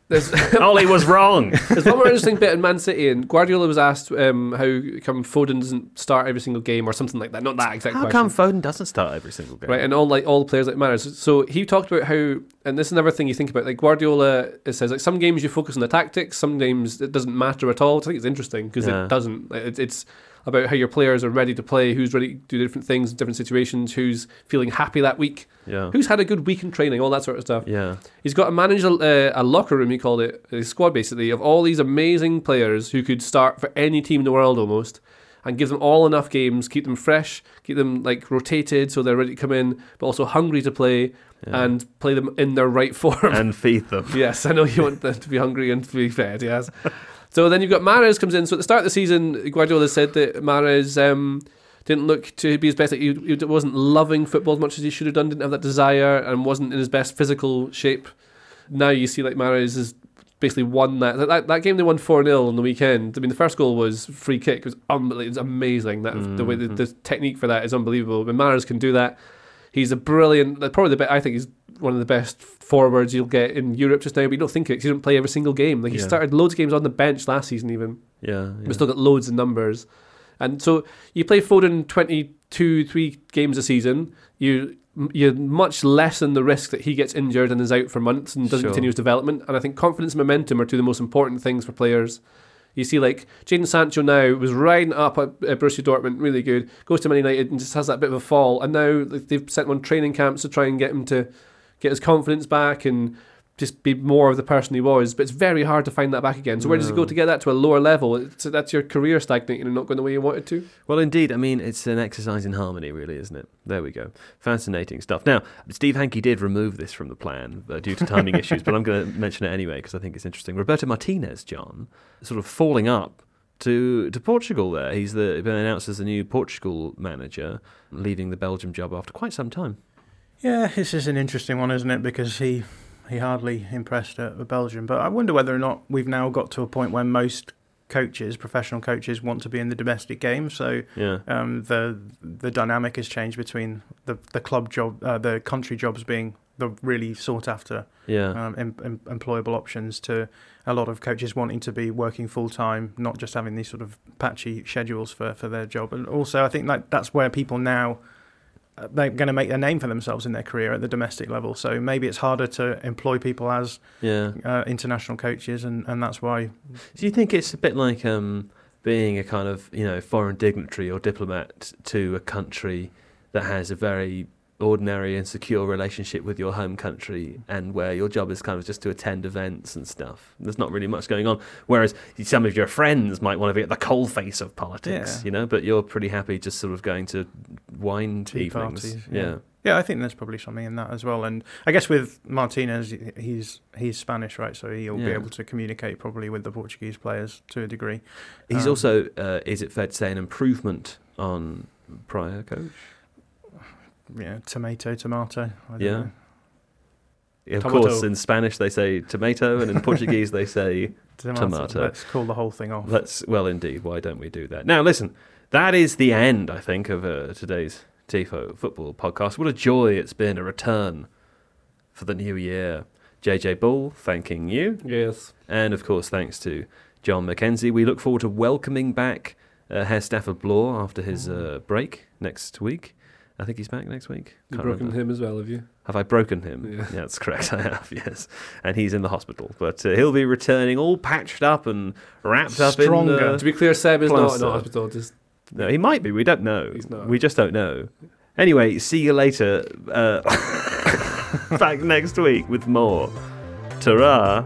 There's, Ollie was wrong. there's one more interesting bit in Man City, and Guardiola was asked um, how come Foden doesn't start every single game or something like that. Not that exact How question. come Foden doesn't start every single game? Right, and all like all the players like matters. So he talked about how, and this is another thing you think about. Like Guardiola, it says like some games you focus on the tactics, some games it doesn't matter at all. Which I think it's interesting because Yeah. it doesn't. It, it's about how your players are ready to play, who's ready to do different things in different situations, who's feeling happy that week, Yeah. who's had a good week in training, all that sort of stuff. Yeah. He's got to manage a, a, a locker room, he called it, a squad basically, of all these amazing players who could start for any team in the world almost, and give them all enough games, keep them fresh, keep them like rotated so they're ready to come in, but also hungry to play, Yeah. and play them in their right form. And feed them. Yes, I know you want them to be hungry and to be fed, yes. So then you've got Mahrez comes in. So at the start of the season, Guardiola said that Mahrez um, didn't look to be his best. Like he, he wasn't loving football as much as he should have done, didn't have that desire, and wasn't in his best physical shape. Now you see like Mahrez has basically won that. That, that game they won four nil on the weekend. I mean, the first goal was free kick. It was, unbelievable. It was amazing. That Mm-hmm. The way the, the technique for that is unbelievable. But Mahrez can do that. He's a brilliant, probably the best, I think he's one of the best forwards you'll get in Europe just now, but you don't think it because he didn't play every single game. Like he Yeah. started loads of games on the bench last season even. Yeah. yeah. We've still got loads of numbers. And so you play Foden twenty-two, three games a season, you, you're much less in the risk that he gets injured and is out for months and doesn't Sure. continue his development. And I think confidence and momentum are two of the most important things for players. You see, like, Jadon Sancho now was riding up at uh, Borussia Dortmund, really good, goes to Man United and just has that bit of a fall. And now like, they've sent him on training camps to try and get him to get his confidence back and just be more of the person he was. But it's very hard to find that back again. So where does he go to get that to a lower level? It's, that's your career stagnating and not going the way you wanted to. Well, indeed. I mean, it's an exercise in harmony, really, isn't it? There we go. Fascinating stuff. Now, Steve Hankey did remove this from the plan uh, due to timing issues, but I'm going to mention it anyway because I think it's interesting. Roberto Martinez, John, sort of falling up to to Portugal there. He's the, been announced as the new Portugal manager, leaving the Belgium job after quite some time. Yeah, this is an interesting one, isn't it? Because he he hardly impressed at Belgium. But I wonder whether or not we've now got to a point where most coaches, professional coaches, want to be in the domestic game. So Yeah. um, the the dynamic has changed between the the club job, uh, the country jobs being the really sought after Yeah. um, em- em- employable options to a lot of coaches wanting to be working full time, not just having these sort of patchy schedules for, for their job. And also, I think like that's where people now uh, they're going to make a name for themselves in their career at the domestic level. So maybe it's harder to employ people as Yeah. uh, international coaches, and, and that's why. Do you think it's a bit like um, being a kind of, you know, foreign dignitary or diplomat to a country that has a very ordinary and secure relationship with your home country, and where your job is kind of just to attend events and stuff? There's not really much going on. Whereas some of your friends might want to be at the coalface of politics, Yeah. you know, but you're pretty happy just sort of going to wine Tea evenings. parties, yeah. yeah. Yeah, I think there's probably something in that as well. And I guess with Martinez, he's he's Spanish, right? So he'll be Yeah. able to communicate probably with the Portuguese players to a degree. He's Um, also, uh, is it fair to say, an improvement on prior coach? Yeah, tomato, tomato. I don't Yeah. know. Of Tomato. course, in Spanish they say tomato, and in Portuguese they say Tomato. Let's call the whole thing off. let's. Well, indeed, why don't we do that? Now, listen, that is the end, I think, of uh, today's Tifo Football Podcast. What a joy it's been, a return for the new year. J J Bull, thanking you. Yes. And, of course, thanks to John McKenzie. We look forward to welcoming back uh, Herr Stafford Bloor after his uh, break next week. I think he's back next week. You've Can't broken remember. him as well, have you? Have I broken him? Yeah. That's correct, I have, yes. And he's in the hospital. But uh, he'll be returning all patched up and wrapped up in... Stronger. Uh, To be clear, Seb is not in Plaster. the hospital. Just no, he might be. We don't know. He's not. We just don't know. Anyway, see you later. Uh, back next week with more. Ta-ra.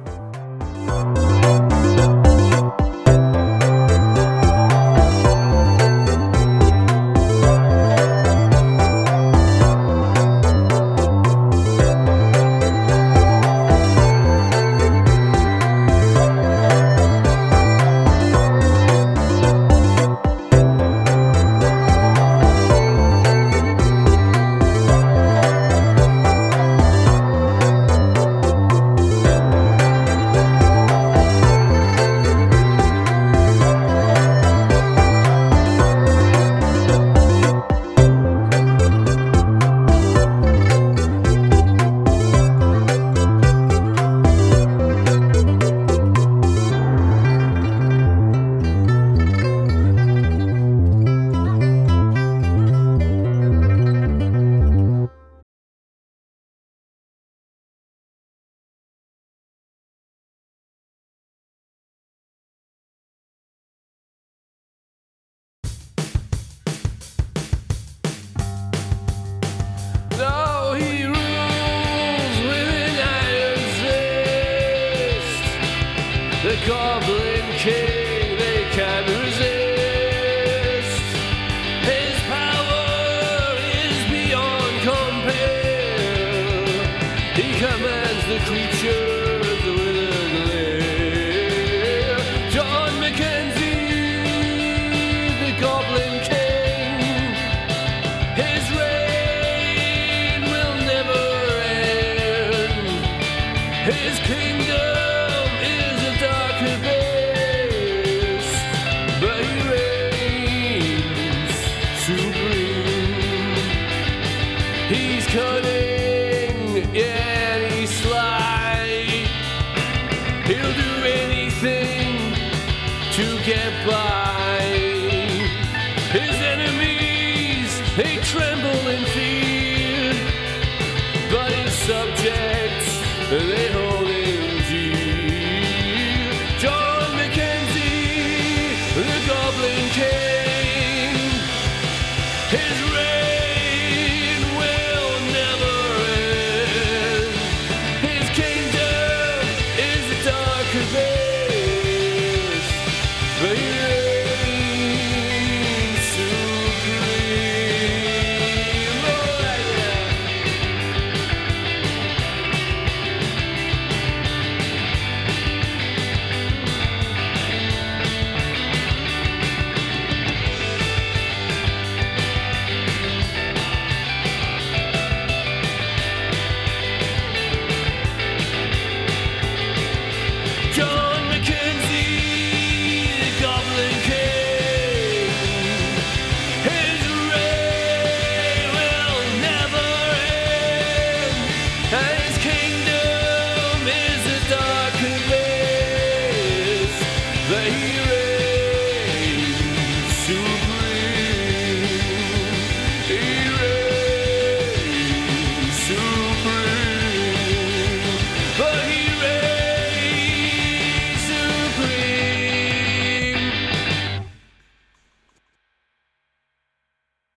Goblin King, they can't resist. His power is beyond compare. He commands the creatures with a glare. John Mackenzie, the Goblin King, his reign will never end. His kingdom is a dark abyss, but he reigns supreme. He's cunning, yeah, and he's sly. He'll do anything to get by. His enemies, they tremble in fear, but his subjects, they